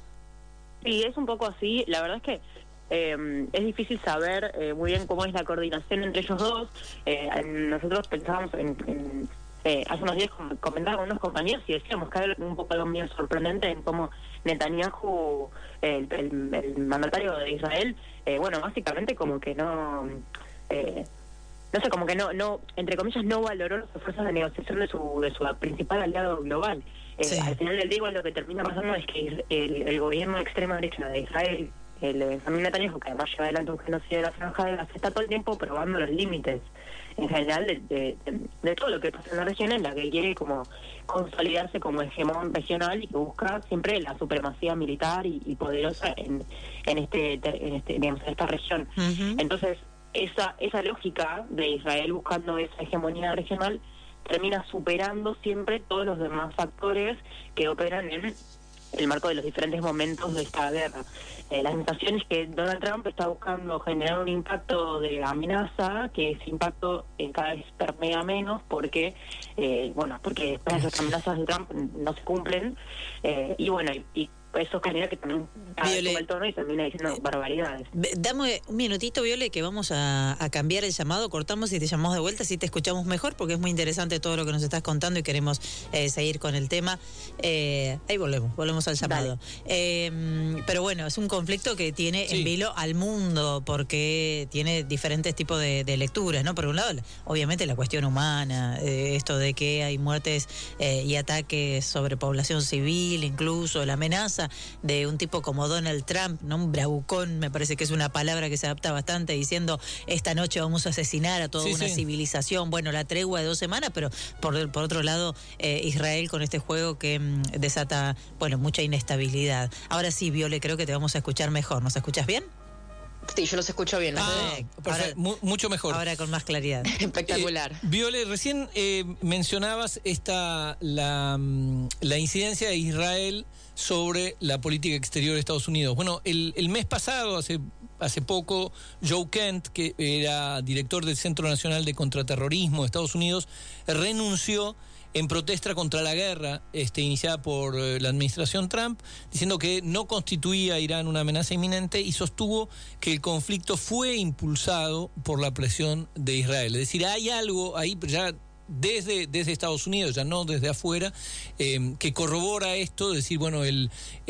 Sí, es un poco así. La verdad es que eh, es difícil saber eh, muy bien cómo es la coordinación entre ellos dos. Eh, nosotros pensábamos en... en Eh, hace unos días comentaba con unos compañeros y decíamos que era un poco algo medio sorprendente en cómo Netanyahu, el, el, el mandatario de Israel, eh, bueno, básicamente como que no, eh, no sé, como que no, no, entre comillas, no valoró los esfuerzos de negociación de su, de su principal aliado global. Eh, sí. Al final del día, igual lo que termina pasando es que el, el gobierno de extrema derecha de Israel, el de Benjamín Netanyahu, que además lleva adelante un genocidio de la Franja de Gaza, está todo el tiempo probando los límites en general de, de, de, de todo lo que pasa en la región, en la que quiere como consolidarse como hegemón regional y que busca siempre la supremacía militar y, y poderosa en, en este en este digamos, en esta región. Uh-huh. Entonces esa esa lógica de Israel buscando esa hegemonía regional termina superando siempre todos los demás factores que operan en el marco de los diferentes momentos de esta guerra. Eh, la sensación es que Donald Trump está buscando generar un impacto de amenaza, que ese impacto eh, cada vez permea menos, porque eh, bueno, porque después esas amenazas de Trump no se cumplen, eh, y bueno, y, y eso genera que también sube el tono y termina diciendo barbaridades. Dame un minutito, Viole, que vamos a, a cambiar el llamado, cortamos y te llamamos de vuelta, si te escuchamos mejor, porque es muy interesante todo lo que nos estás contando y queremos eh, seguir con el tema. Eh, ahí volvemos, volvemos al llamado. Eh, pero bueno, es un conflicto que tiene sí. en vilo al mundo, porque tiene diferentes tipos de, de lecturas, ¿no? Por un lado, obviamente la cuestión humana, eh, esto de que hay muertes eh, y ataques sobre población civil, incluso la amenaza de un tipo como Donald Trump, ¿no? Un bravucón, me parece que es una palabra que se adapta bastante, diciendo esta noche vamos a asesinar a toda sí, una sí. civilización. Bueno, la tregua de dos semanas, pero por, por otro lado, eh, Israel con este juego que mm, desata, bueno, mucha inestabilidad. Ahora sí, Viole, creo que te vamos a escuchar mejor. ¿Nos escuchas bien? Sí, yo los escucho bien. Ah, ahora, mucho mejor. Ahora con más claridad. Espectacular. Eh, Viole, recién eh, mencionabas esta la, la incidencia de Israel sobre la política exterior de Estados Unidos. Bueno, el, el mes pasado, hace, hace poco, Joe Kent, que era director del Centro Nacional de Contraterrorismo de Estados Unidos, renunció en protesta contra la guerra este, iniciada por eh, la administración Trump, diciendo que no constituía a Irán una amenaza inminente y sostuvo que el conflicto fue impulsado por la presión de Israel. Es decir, hay algo ahí, ya desde, desde Estados Unidos, ya no desde afuera, eh, que corrobora esto, de decir, bueno, el,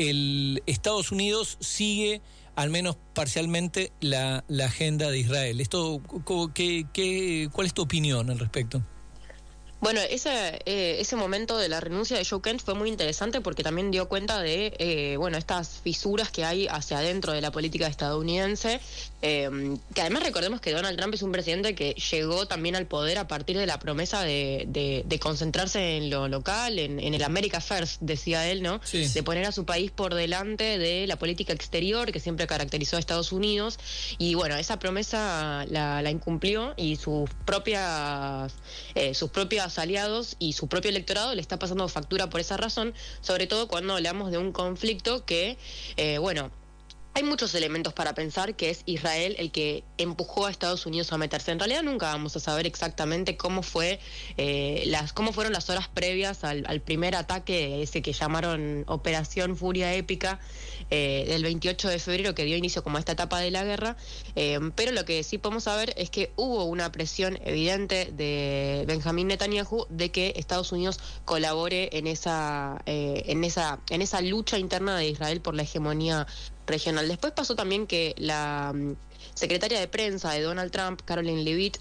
el Estados Unidos sigue, al menos parcialmente, la, la agenda de Israel. Esto, ¿qué, qué, ¿cuál es tu opinión al respecto? Bueno, ese, eh, ese momento de la renuncia de Joe Kent fue muy interesante porque también dio cuenta de, eh, bueno, estas fisuras que hay hacia adentro de la política estadounidense, eh, que además recordemos que Donald Trump es un presidente que llegó también al poder a partir de la promesa de, de, de concentrarse en lo local, en, en el America First, decía él, ¿no? Sí. De poner a su país por delante de la política exterior que siempre caracterizó a Estados Unidos, y bueno, esa promesa la, la incumplió y sus propias, eh, sus propias aliados y su propio electorado le está pasando factura por esa razón, sobre todo cuando hablamos de un conflicto que, eh, bueno, hay muchos elementos para pensar que es Israel el que empujó a Estados Unidos a meterse. En realidad nunca vamos a saber exactamente cómo fue eh, las cómo fueron las horas previas al, al primer ataque, ese que llamaron Operación Furia Épica, eh, del veintiocho de febrero, que dio inicio como a esta etapa de la guerra. Eh, pero lo que sí podemos saber es que hubo una presión evidente de Benjamín Netanyahu de que Estados Unidos colabore en esa, eh, en esa, en esa lucha interna de Israel por la hegemonía regional. Después pasó también que la um, secretaria de prensa de Donald Trump, Caroline Leavitt,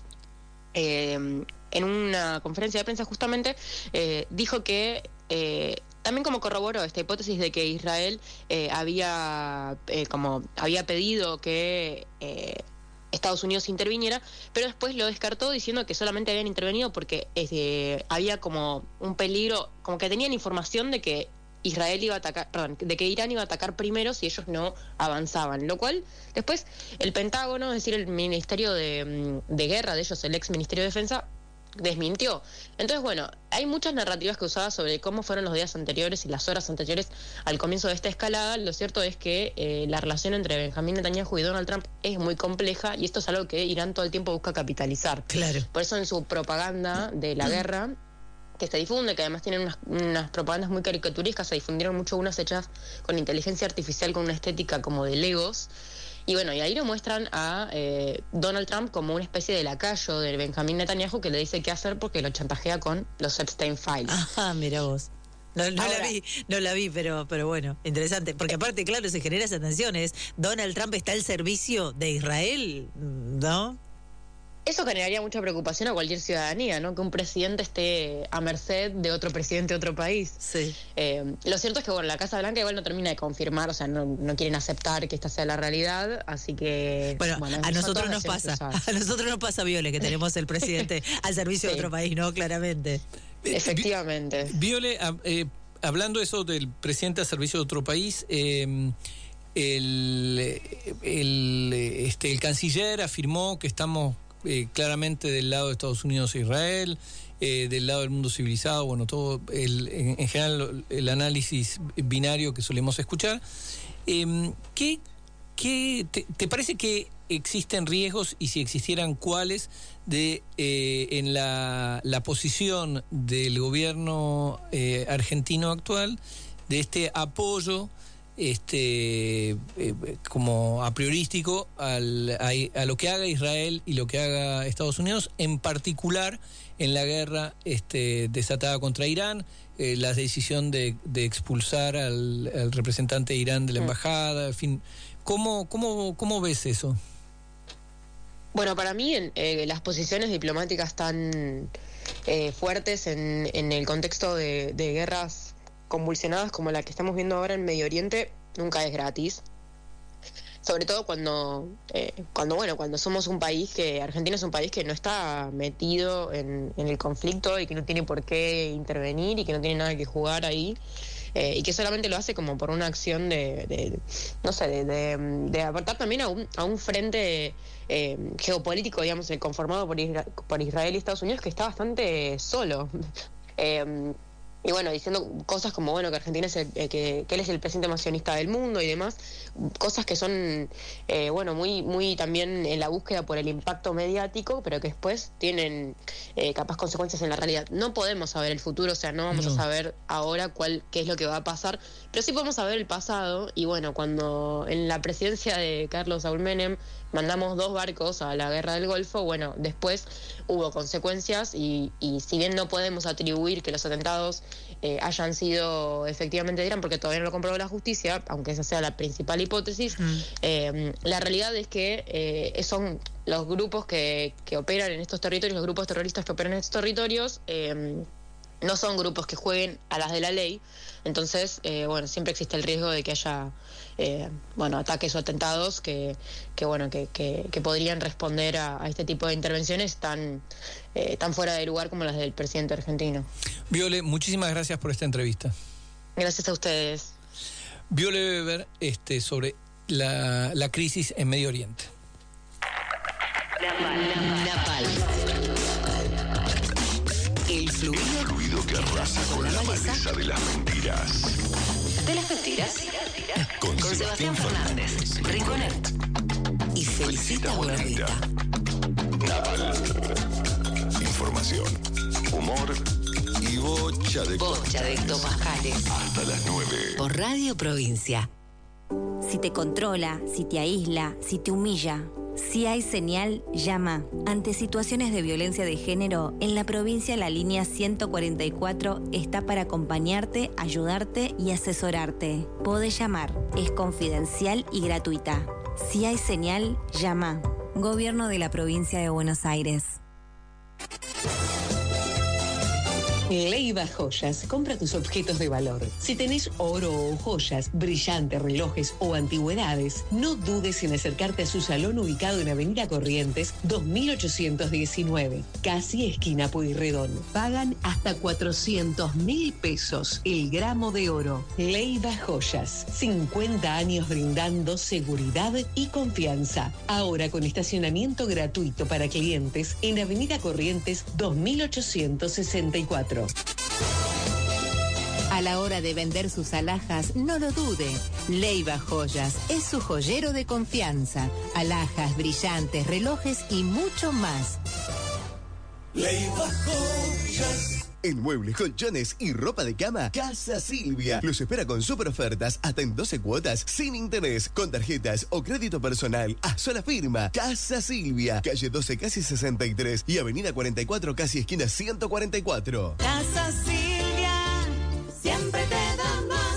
eh, en una conferencia de prensa justamente eh, dijo que eh, también como corroboró esta hipótesis de que Israel eh, había eh, como había pedido que eh, Estados Unidos interviniera, pero después lo descartó diciendo que solamente habían intervenido porque eh, había como un peligro, como que tenían información de que Israel iba a atacar, perdón, de que Irán iba a atacar primero si ellos no avanzaban, lo cual después el Pentágono, es decir, el Ministerio de, de Guerra de ellos, el ex Ministerio de Defensa, desmintió. Entonces, bueno, hay muchas narrativas que usaba sobre cómo fueron los días anteriores y las horas anteriores al comienzo de esta escalada. Lo cierto es que eh, la relación entre Benjamín Netanyahu y Donald Trump es muy compleja y esto es algo que Irán todo el tiempo busca capitalizar. Claro. Por eso en su propaganda de la guerra, que se difunde, que además tienen unas, unas propagandas muy caricaturescas, se difundieron mucho unas hechas con inteligencia artificial, con una estética como de Legos, y bueno, y ahí lo muestran a eh, Donald Trump como una especie de lacayo de Benjamín Netanyahu que le dice qué hacer porque lo chantajea con los Epstein Files. Ah, mira vos. No, no Ahora, la vi, no la vi, pero, pero bueno, interesante. Porque aparte, claro, se genera esa tensión. Es Donald Trump está al servicio de Israel, ¿no? Eso generaría mucha preocupación a cualquier ciudadanía, ¿no? Que un presidente esté a merced de otro presidente de otro país. Sí. Eh, lo cierto es que, bueno, la Casa Blanca igual no termina de confirmar, o sea, no, no quieren aceptar que esta sea la realidad, así que... Bueno, bueno a nosotros nos pasa, cruzadas. a nosotros nos pasa, Viole, que tenemos el presidente al servicio Sí. de otro país, ¿no? Claramente. Efectivamente. Viole, eh, hablando eso del presidente al servicio de otro país, eh, el, el, este, el canciller afirmó que estamos eh, claramente del lado de Estados Unidos e Israel, eh, del lado del mundo civilizado, bueno, todo el, en, en general el análisis binario que solemos escuchar. Eh, ¿qué, qué te, te parece que existen riesgos, y si existieran, cuáles, de eh, en la, la posición del gobierno eh, argentino actual, de este apoyo este eh, como a priorístico al, a, a lo que haga Israel y lo que haga Estados Unidos, en particular en la guerra este, desatada contra Irán, eh, la decisión de, de expulsar al, al representante de Irán de la embajada, en fin, ¿cómo, cómo, cómo ves eso? Bueno, para mí eh, las posiciones diplomáticas tan eh, fuertes en, en el contexto de, de guerras convulsionadas como la que estamos viendo ahora en Medio Oriente nunca es gratis. Sobre todo cuando, eh, cuando bueno, cuando somos un país que, Argentina es un país que no está metido en, en el conflicto y que no tiene por qué intervenir y que no tiene nada que jugar ahí. Eh, y que solamente lo hace como por una acción de, de no sé, de, de, de aportar también a un, a un frente eh, geopolítico, digamos, conformado por, Isra- por Israel y Estados Unidos, que está bastante solo. Eh, y bueno, diciendo cosas como, bueno, que Argentina es el, eh, que, que él es el presidente más sionista del mundo y demás, cosas que son, eh, bueno, muy muy también en la búsqueda por el impacto mediático, pero que después tienen eh, capaz consecuencias en la realidad. No podemos saber el futuro, o sea, no vamos no. a saber ahora cuál qué es lo que va a pasar, pero sí podemos saber el pasado, y bueno, cuando en la presidencia de Carlos Saúl Menem mandamos dos barcos a la guerra del Golfo, bueno, después hubo consecuencias y, y si bien no podemos atribuir que los atentados eh, hayan sido efectivamente de Irán, porque todavía no lo comprobó la justicia, aunque esa sea la principal hipótesis, mm. eh, la realidad es que eh, son los grupos que, que operan en estos territorios, los grupos terroristas que operan en estos territorios, eh, no son grupos que jueguen a las de la ley. Entonces, eh, bueno, siempre existe el riesgo de que haya, eh, bueno, ataques o atentados que, que bueno, que, que, que podrían responder a, a este tipo de intervenciones tan, eh, tan fuera de lugar como las del presidente argentino. Viole, muchísimas gracias por esta entrevista. Gracias a ustedes. Viole Weber, este, sobre la, la crisis en Medio Oriente. Napal. Napal. El fluido, el fluido que arrasa con, con la maleza. maleza de las mentiras. De las mentiras. Con, con Sebastián, Sebastián Fernández, Fernández Rinconet. Y Felicita Buenavista. Napal. Información, humor y bocha de bocha de hectopascales. Hasta las nueve. Por Radio Provincia. Si te controla, si te aísla, si te humilla. Si hay señal, llama. Ante situaciones de violencia de género, en la provincia la línea ciento cuarenta y cuatro está para acompañarte, ayudarte y asesorarte. Podés llamar, es confidencial y gratuita. Si hay señal, llama. Gobierno de la Provincia de Buenos Aires. Leiva Joyas, compra tus objetos de valor. Si tenés oro o joyas, brillantes, relojes o antigüedades, no dudes en acercarte a su salón ubicado en Avenida Corrientes dos mil ochocientos diecinueve, casi esquina Pueyrredón. Pagan hasta cuatrocientos mil pesos el gramo de oro. Leiva Joyas, cincuenta años brindando seguridad y confianza. Ahora con estacionamiento gratuito para clientes en Avenida Corrientes dos mil ochocientos sesenta y cuatro. A la hora de vender sus alhajas, no lo dude. Leiva Joyas es su joyero de confianza. Alhajas, brillantes, relojes y mucho más. Leiva Joyas. En muebles, colchones y ropa de cama, Casa Silvia los espera con super ofertas hasta en doce cuotas sin interés, con tarjetas o crédito personal a sola firma. Casa Silvia, calle doce casi sesenta y tres y avenida cuarenta y cuatro casi esquina ciento cuarenta y cuatro. Casa Silvia, siempre te da más.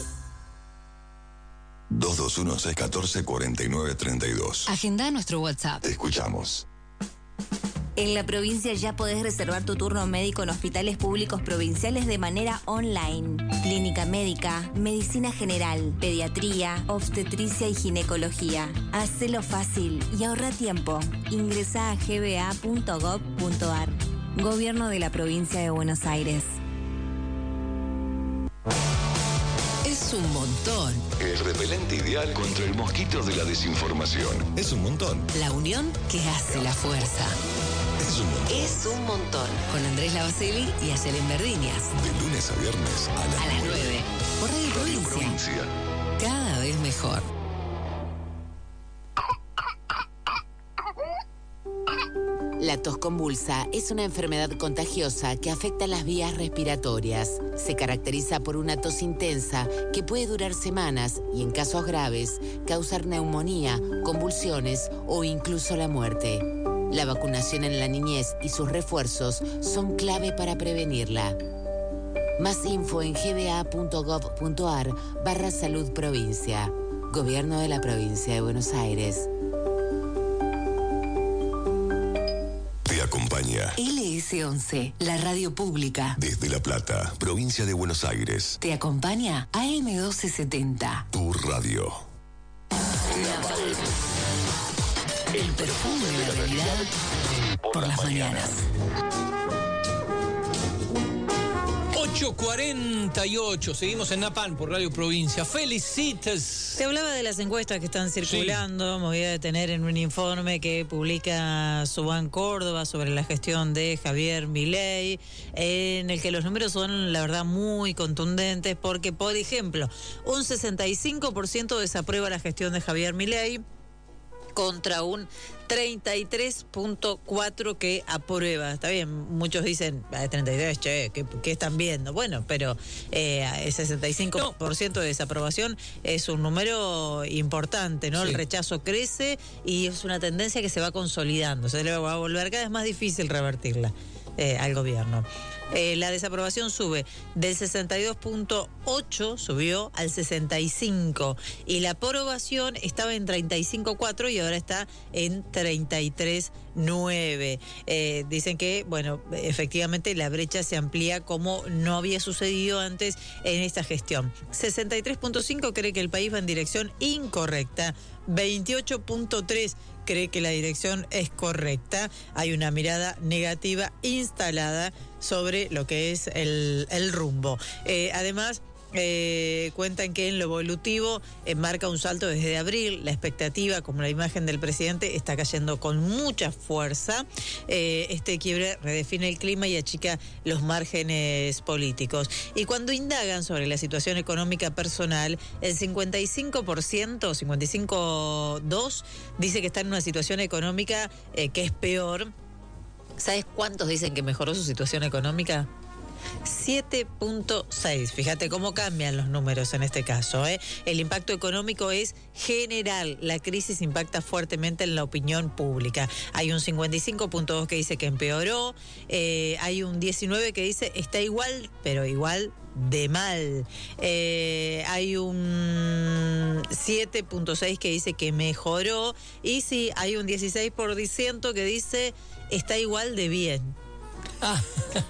dos dos uno, seis uno cuatro, cuatro nueve tres dos. Agenda nuestro WhatsApp. Te escuchamos. En la provincia ya podés reservar tu turno médico en hospitales públicos provinciales de manera online. Clínica médica, medicina general, pediatría, obstetricia y ginecología. Hacelo fácil y ahorra tiempo. Ingresá a g b a punto gov punto a r. Gobierno de la Provincia de Buenos Aires. Es un montón. El repelente ideal contra el mosquito de la desinformación. Es un montón. La unión que hace la fuerza. Es un montón. Es un montón. Con Andrés Lavaceli y Ayelen Verdinias. De lunes a viernes a las, a las nueve. Por Radio, Radio Provincia. Provincia. Cada vez mejor. La tos convulsa es una enfermedad contagiosa que afecta las vías respiratorias. Se caracteriza por una tos intensa que puede durar semanas y, en casos graves, causar neumonía, convulsiones o incluso la muerte. La vacunación en la niñez y sus refuerzos son clave para prevenirla. Más info en g b a punto gov punto a r barra salud provincia. Gobierno de la Provincia de Buenos Aires. Te acompaña L S once, la radio pública. Desde La Plata, provincia de Buenos Aires. Te acompaña A M doce setenta. Tu radio. El perfume de la realidad por las mañanas. ocho cuarenta y ocho, seguimos en Napan por Radio Provincia. Felicitas. Te hablaba de las encuestas que están circulando. Sí. Me voy a detener en un informe que publica Subán Córdoba sobre la gestión de Javier Milei, en el que los números son, la verdad, muy contundentes, porque, por ejemplo, un sesenta y cinco por ciento desaprueba la gestión de Javier Milei contra un treinta y tres punto cuatro que aprueba. Está bien, muchos dicen, treinta y tres, che, ¿qué, qué están viendo? Bueno, pero eh, el sesenta y cinco por ciento de desaprobación es un número importante, ¿no? Sí. El rechazo crece y es una tendencia que se va consolidando. Se le va a volver cada vez más difícil revertirla eh, al gobierno. Eh, la desaprobación sube del sesenta y dos punto ocho, subió al sesenta y cinco, y la aprobación estaba en treinta y cinco punto cuatro y ahora está en treinta y tres punto nueve. Eh, dicen que, bueno, efectivamente la brecha se amplía como no había sucedido antes en esta gestión. sesenta y tres punto cinco cree que el país va en dirección incorrecta. veintiocho punto tres cree que la dirección es correcta. Hay una mirada negativa instalada sobre lo que es el, el rumbo. Eh, además, Eh, cuentan que en lo evolutivo eh, marca un salto desde abril. La expectativa, como la imagen del presidente, está cayendo con mucha fuerza. Eh, este quiebre redefine el clima y achica los márgenes políticos. Y cuando indagan sobre la situación económica personal, el cincuenta y cinco por ciento, cincuenta y cinco punto dos, dice que está en una situación económica eh, que es peor. ¿Sabes cuántos dicen que mejoró su situación económica? siete punto seis. Fíjate cómo cambian los números en este caso, ¿eh? El impacto económico es general. La crisis impacta fuertemente en la opinión pública. Hay un cincuenta y cinco punto dos que dice que empeoró. Eh, hay un diecinueve que dice está igual, pero igual de mal. Eh, hay un siete punto seis que dice que mejoró. Y sí, hay un dieciséis por ciento que dice está igual de bien. Ah.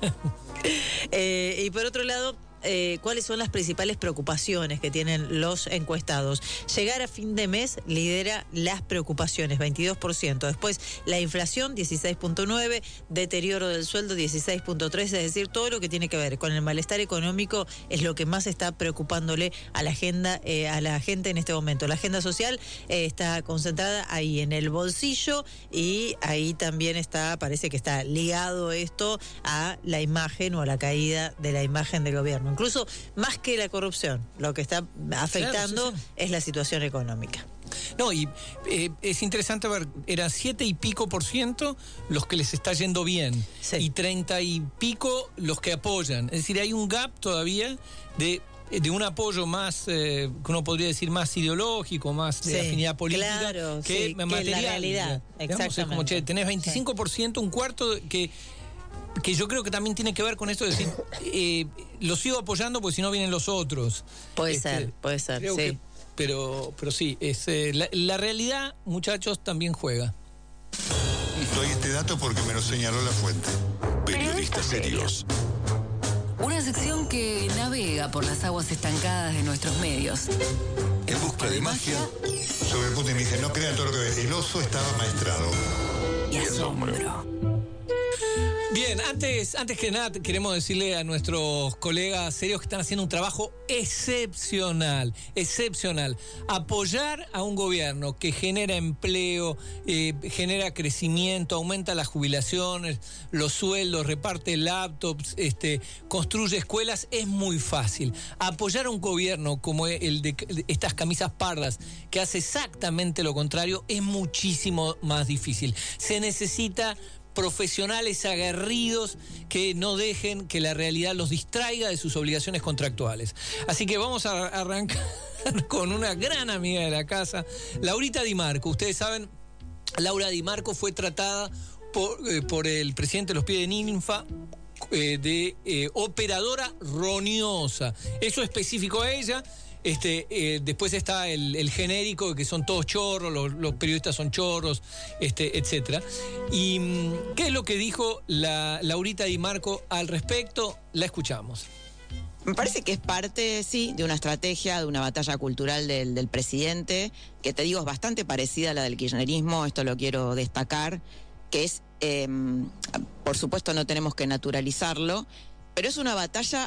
Eh, y por otro lado, eh, ¿cuáles son las principales preocupaciones que tienen los encuestados? Llegar a fin de mes lidera las preocupaciones, veintidós por ciento. Después, la inflación, dieciséis punto nueve, deterioro del sueldo, dieciséis punto tres, es decir, todo lo que tiene que ver con el malestar económico es lo que más está preocupándole a la agenda, eh, a la gente en este momento. La agenda social eh, está concentrada ahí en el bolsillo, y ahí también está, parece que está ligado esto a la imagen o a la caída de la imagen del gobierno. Incluso más que la corrupción, lo que está afectando claro, sí, sí. es la situación económica. No, y eh, es interesante ver, eran siete y pico por ciento los que les está yendo bien, sí. y treinta y pico los que apoyan. Es decir, hay un gap todavía de... de un apoyo más, eh, que uno podría decir más ideológico, más de sí, afinidad política, claro, que sí, material. Que la realidad, digamos, exactamente. Es como, che, tenés veinticinco por ciento, sí. un cuarto que... que yo creo que también tiene que ver con esto de decir, eh, lo sigo apoyando porque si no vienen los otros. Puede este, ser, puede ser, sí. Que, pero, pero sí, es, eh, la, la realidad, muchachos, también juega. Doy este dato porque me lo señaló la fuente. Periodistas serios. Una sección que navega por las aguas estancadas de nuestros medios. En busca de magia. Sobre Putin me dice, no crean todo lo que ve. El oso estaba maestrado. Y asombro. Bien, antes, antes que nada queremos decirle a nuestros colegas serios que están haciendo un trabajo excepcional, excepcional. Apoyar a un gobierno que genera empleo, eh, genera crecimiento, aumenta las jubilaciones, los sueldos, reparte laptops, este, construye escuelas, es muy fácil. Apoyar a un gobierno como el de estas camisas pardas, que hace exactamente lo contrario, es muchísimo más difícil. Se necesita profesionales aguerridos que no dejen que la realidad los distraiga de sus obligaciones contractuales. Así que vamos a arrancar con una gran amiga de la casa, Laurita Di Marco. Ustedes saben, Laura Di Marco fue tratada por, eh, por el presidente de los Pies de Ninfa eh, de eh, operadora roñosa. Eso específico a ella. Este, eh, después está el, el genérico, que son todos chorros, los, los periodistas son chorros, este, etcétera. ¿Y qué es lo que dijo la Laurita Di Marco al respecto? La escuchamos. Me parece que es parte, sí, de una estrategia, de una batalla cultural del, del presidente, que te digo es bastante parecida a la del kirchnerismo, esto lo quiero destacar, que es, eh, por supuesto no tenemos que naturalizarlo, pero es una batalla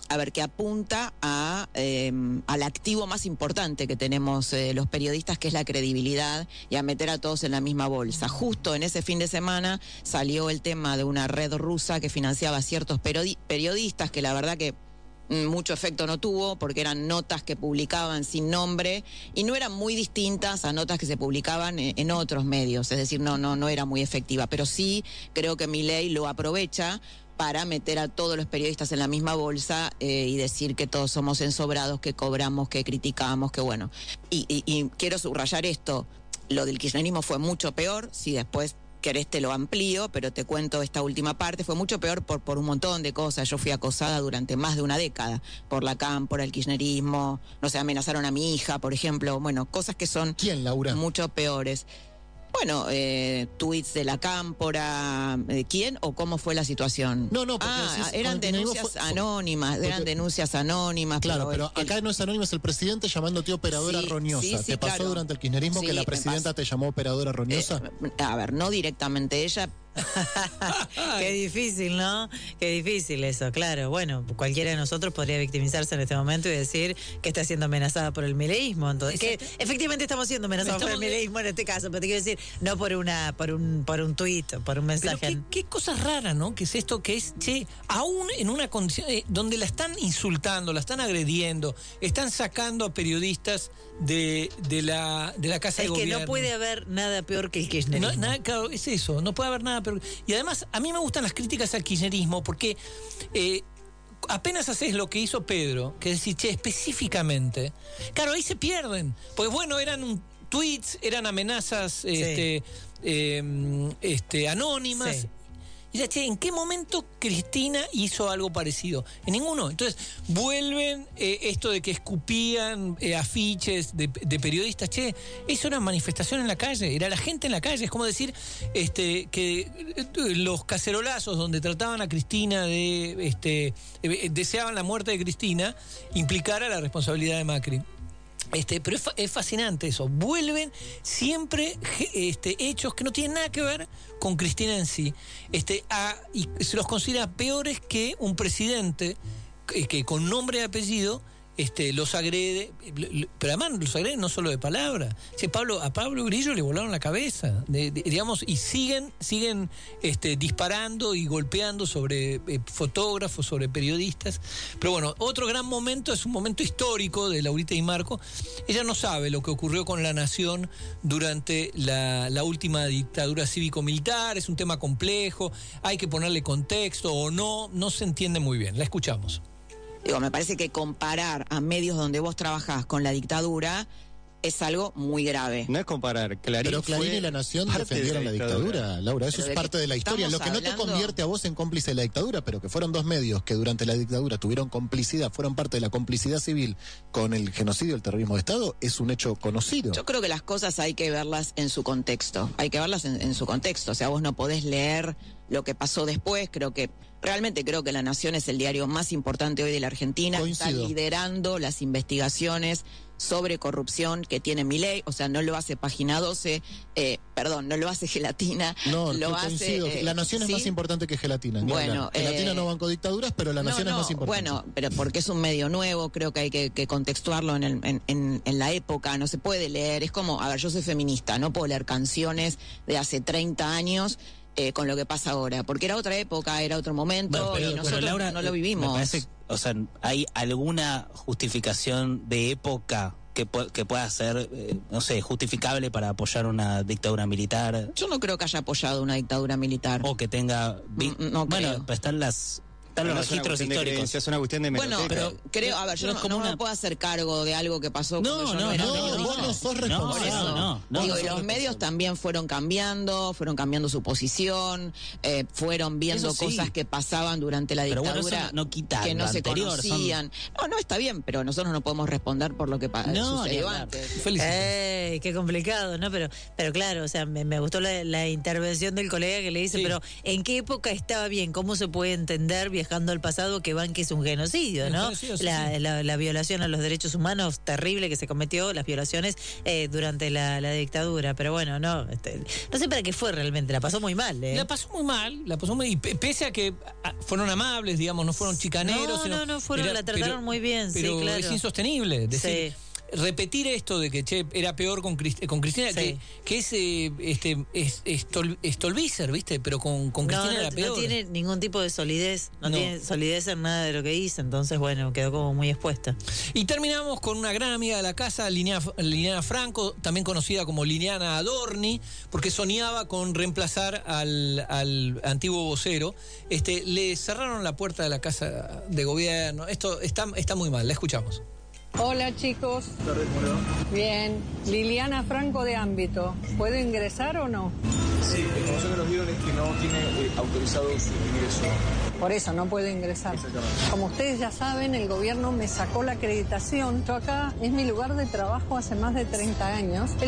a ver, que apunta a eh, al activo más importante que tenemos eh, los periodistas, que es la credibilidad, y a meter a todos en la misma bolsa. Justo en ese fin de semana salió el tema de una red rusa que financiaba a ciertos periodi- periodistas, que la verdad que mucho efecto no tuvo, porque eran notas que publicaban sin nombre y no eran muy distintas a notas que se publicaban en, en otros medios, es decir, no, no, no era muy efectiva, pero sí creo que Milei lo aprovecha para meter a todos los periodistas en la misma bolsa eh, y decir que todos somos ensobrados, que cobramos, que criticamos, que bueno. Y, y, y quiero subrayar esto, lo del kirchnerismo fue mucho peor, si después querés te lo amplío, pero te cuento esta última parte, fue mucho peor por, por un montón de cosas. Yo fui acosada durante más de una década por la cámpora, el kirchnerismo, no sé, amenazaron a mi hija, por ejemplo, bueno, cosas que son ¿Quién, Laura? mucho peores. Bueno, eh, tweets de la cámpora, eh, ¿quién o cómo fue la situación? No, no, porque ah, decís, eran con el kirchnerismo denuncias fue- anónimas, porque- eran denuncias anónimas. Claro, pero el- acá no es anónimo, es el presidente llamándote operadora Sí, roñosa. sí, sí, ¿Te pasó claro. durante el kirchnerismo Sí, que la me presidenta te llamó operadora roñosa? Eh, a ver, no directamente ella. Qué difícil, ¿no? Qué difícil eso, claro. Bueno, cualquiera de nosotros podría victimizarse en este momento y decir que está siendo amenazada por el mileísmo. Entonces, que efectivamente estamos siendo amenazados Estamos por el mileísmo en este caso, pero te quiero decir, no por una, por un, por un tuit, por un mensaje. Pero qué, qué cosa rara, ¿no? Que es esto que es, che, aún en una condición eh, donde la están insultando, la están agrediendo, están sacando a periodistas de, de la de la casa Es de que gobierno. no puede haber nada peor que el kirchnerismo. No, nada, claro, es eso, no puede haber nada peor. Y además, a mí me gustan las críticas al kirchnerismo porque eh, apenas haces lo que hizo Pedro, que es decir, che, específicamente, claro, ahí se pierden. Pues bueno, eran un, tweets, eran amenazas este, eh, este, anónimas. Sí. Y ya, che, ¿en qué momento Cristina hizo algo parecido? En ninguno. Entonces, vuelven eh, esto de que escupían eh, afiches de, de periodistas. Che, eso era manifestación en la calle, era la gente en la calle. Es como decir este, que eh, los cacerolazos donde trataban a Cristina de... Este, eh, deseaban la muerte de Cristina, implicara la responsabilidad de Macri. Este, pero es, fa- es fascinante eso. Vuelven siempre je- este, hechos que no tienen nada que ver con Cristina en sí. Este, a- y se los considera peores que un presidente que, que con nombre y apellido este, los agrede. Pero además los agrede no solo de palabra. Sí, Pablo, a Pablo Grillo le volaron la cabeza. De, de, digamos, y siguen, siguen este, disparando y golpeando sobre eh, fotógrafos, sobre periodistas. Pero bueno, otro gran momento es un momento histórico de Laurita Di Marco. Ella no sabe lo que ocurrió con la nación durante la, la última dictadura cívico-militar. Es un tema complejo, hay que ponerle contexto o no, no se entiende muy bien. La escuchamos. Digo, me parece que comparar a medios donde vos trabajás con la dictadura es algo muy grave. No es comparar, Clarín Pero Clarín fue y La Nación parte defendieron de la dictadura, Laura. Eso Pero es de parte qué de la historia. Lo estamos que no te hablando- convierte a vos en cómplice de la dictadura, pero que fueron dos medios que durante la dictadura tuvieron complicidad, fueron parte de la complicidad civil con el genocidio, el terrorismo de Estado, es un hecho conocido. Yo creo que las cosas hay que verlas en su contexto. Hay que verlas en, en su contexto. O sea, vos no podés leer lo que pasó después. Creo que, realmente creo que La Nación es el diario más importante hoy de la Argentina. Coincido. Está liderando las investigaciones sobre corrupción que tiene Milei. O sea, no lo hace Página doce, eh, perdón, no lo hace Gelatina. No, lo yo hace, coincido. eh, La Nación es ¿sí? más importante que Gelatina. ni Bueno, hablar. Gelatina eh, no bancó dictaduras, pero La No, Nación no, es más importante. Bueno, pero porque es un medio nuevo, creo que hay que, que contextuarlo en, el- en, en- en la época, no se puede leer, es como, a ver, yo soy feminista, no puedo leer canciones de hace treinta años eh, con lo que pasa ahora, porque era otra época, era otro momento Bueno, pero- y nosotros pero, Laura, no lo eh, vivimos. Me parece, o sea, ¿hay alguna justificación de época que, pu- que pueda ser, eh, no sé, justificable para apoyar una dictadura militar? Yo no creo que haya apoyado una dictadura militar. O que tenga... vi- Mm, no bueno, creo. pues están las... Están Pero los no es una registros cuestión de históricos. creencia, es una cuestión de Bueno, hemeroteca. pero creo, a ver, yo pero no, es como no me una- puedo hacer cargo de algo que pasó No, cuando yo no, no era no, periodista. vos no sos No, responsable. no, no, no, Digo, no y sos los medios también fueron cambiando, fueron cambiando su posición, eh, fueron viendo Eso sí. cosas que pasaban durante la Pero bueno, dictadura eso no- no quita que no lo se anterior, son- conocían. No, no, está bien, pero nosotros no podemos responder por lo que pa- No, ni sucedió hablar. antes. Ey, qué complicado, ¿no? Pero, pero claro, o sea, me, me gustó la, la intervención del colega que le dice, Sí. pero ¿en qué época estaba bien? ¿Cómo se puede entender viajar dejando al pasado que banque es un genocidio, ¿no? Genocidio, sí, la, sí. La, la violación a los derechos humanos terrible que se cometió, las violaciones eh, durante la, la dictadura. Pero bueno, no este, no sé para qué fue realmente, la pasó muy mal. ¿eh? La pasó muy mal, la pasó muy, y pese a que a, fueron amables, digamos, no fueron chicaneros. No, sino, no, no, fueron, era, la trataron pero, muy bien, pero sí, claro. es insostenible. Decir, sí. Repetir esto de que che, era peor con, Crist con Cristina, sí. que, que es, eh, este, es, es Stol Stolbizer, ¿viste? Pero con, con Cristina no, no, era peor. No tiene ningún tipo de solidez, no, No. tiene solidez en nada de lo que hizo, entonces bueno, quedó como muy expuesta. Y terminamos con una gran amiga de la casa, Liliana, Liliana Franco, también conocida como Liliana Adorni, porque soñaba con reemplazar al, al antiguo vocero. Este, le cerraron la puerta de la casa de gobierno. Esto está, está muy mal, la escuchamos. Hola chicos. Bien. Liliana Franco de Ámbito. ¿Puedo ingresar o no? Sí, la información que nos dieron es que no tiene eh, autorizado su ingreso. Por eso no puedo ingresar. Como ustedes ya saben, el gobierno me sacó la acreditación. Yo acá es mi lugar de trabajo hace más de treinta años.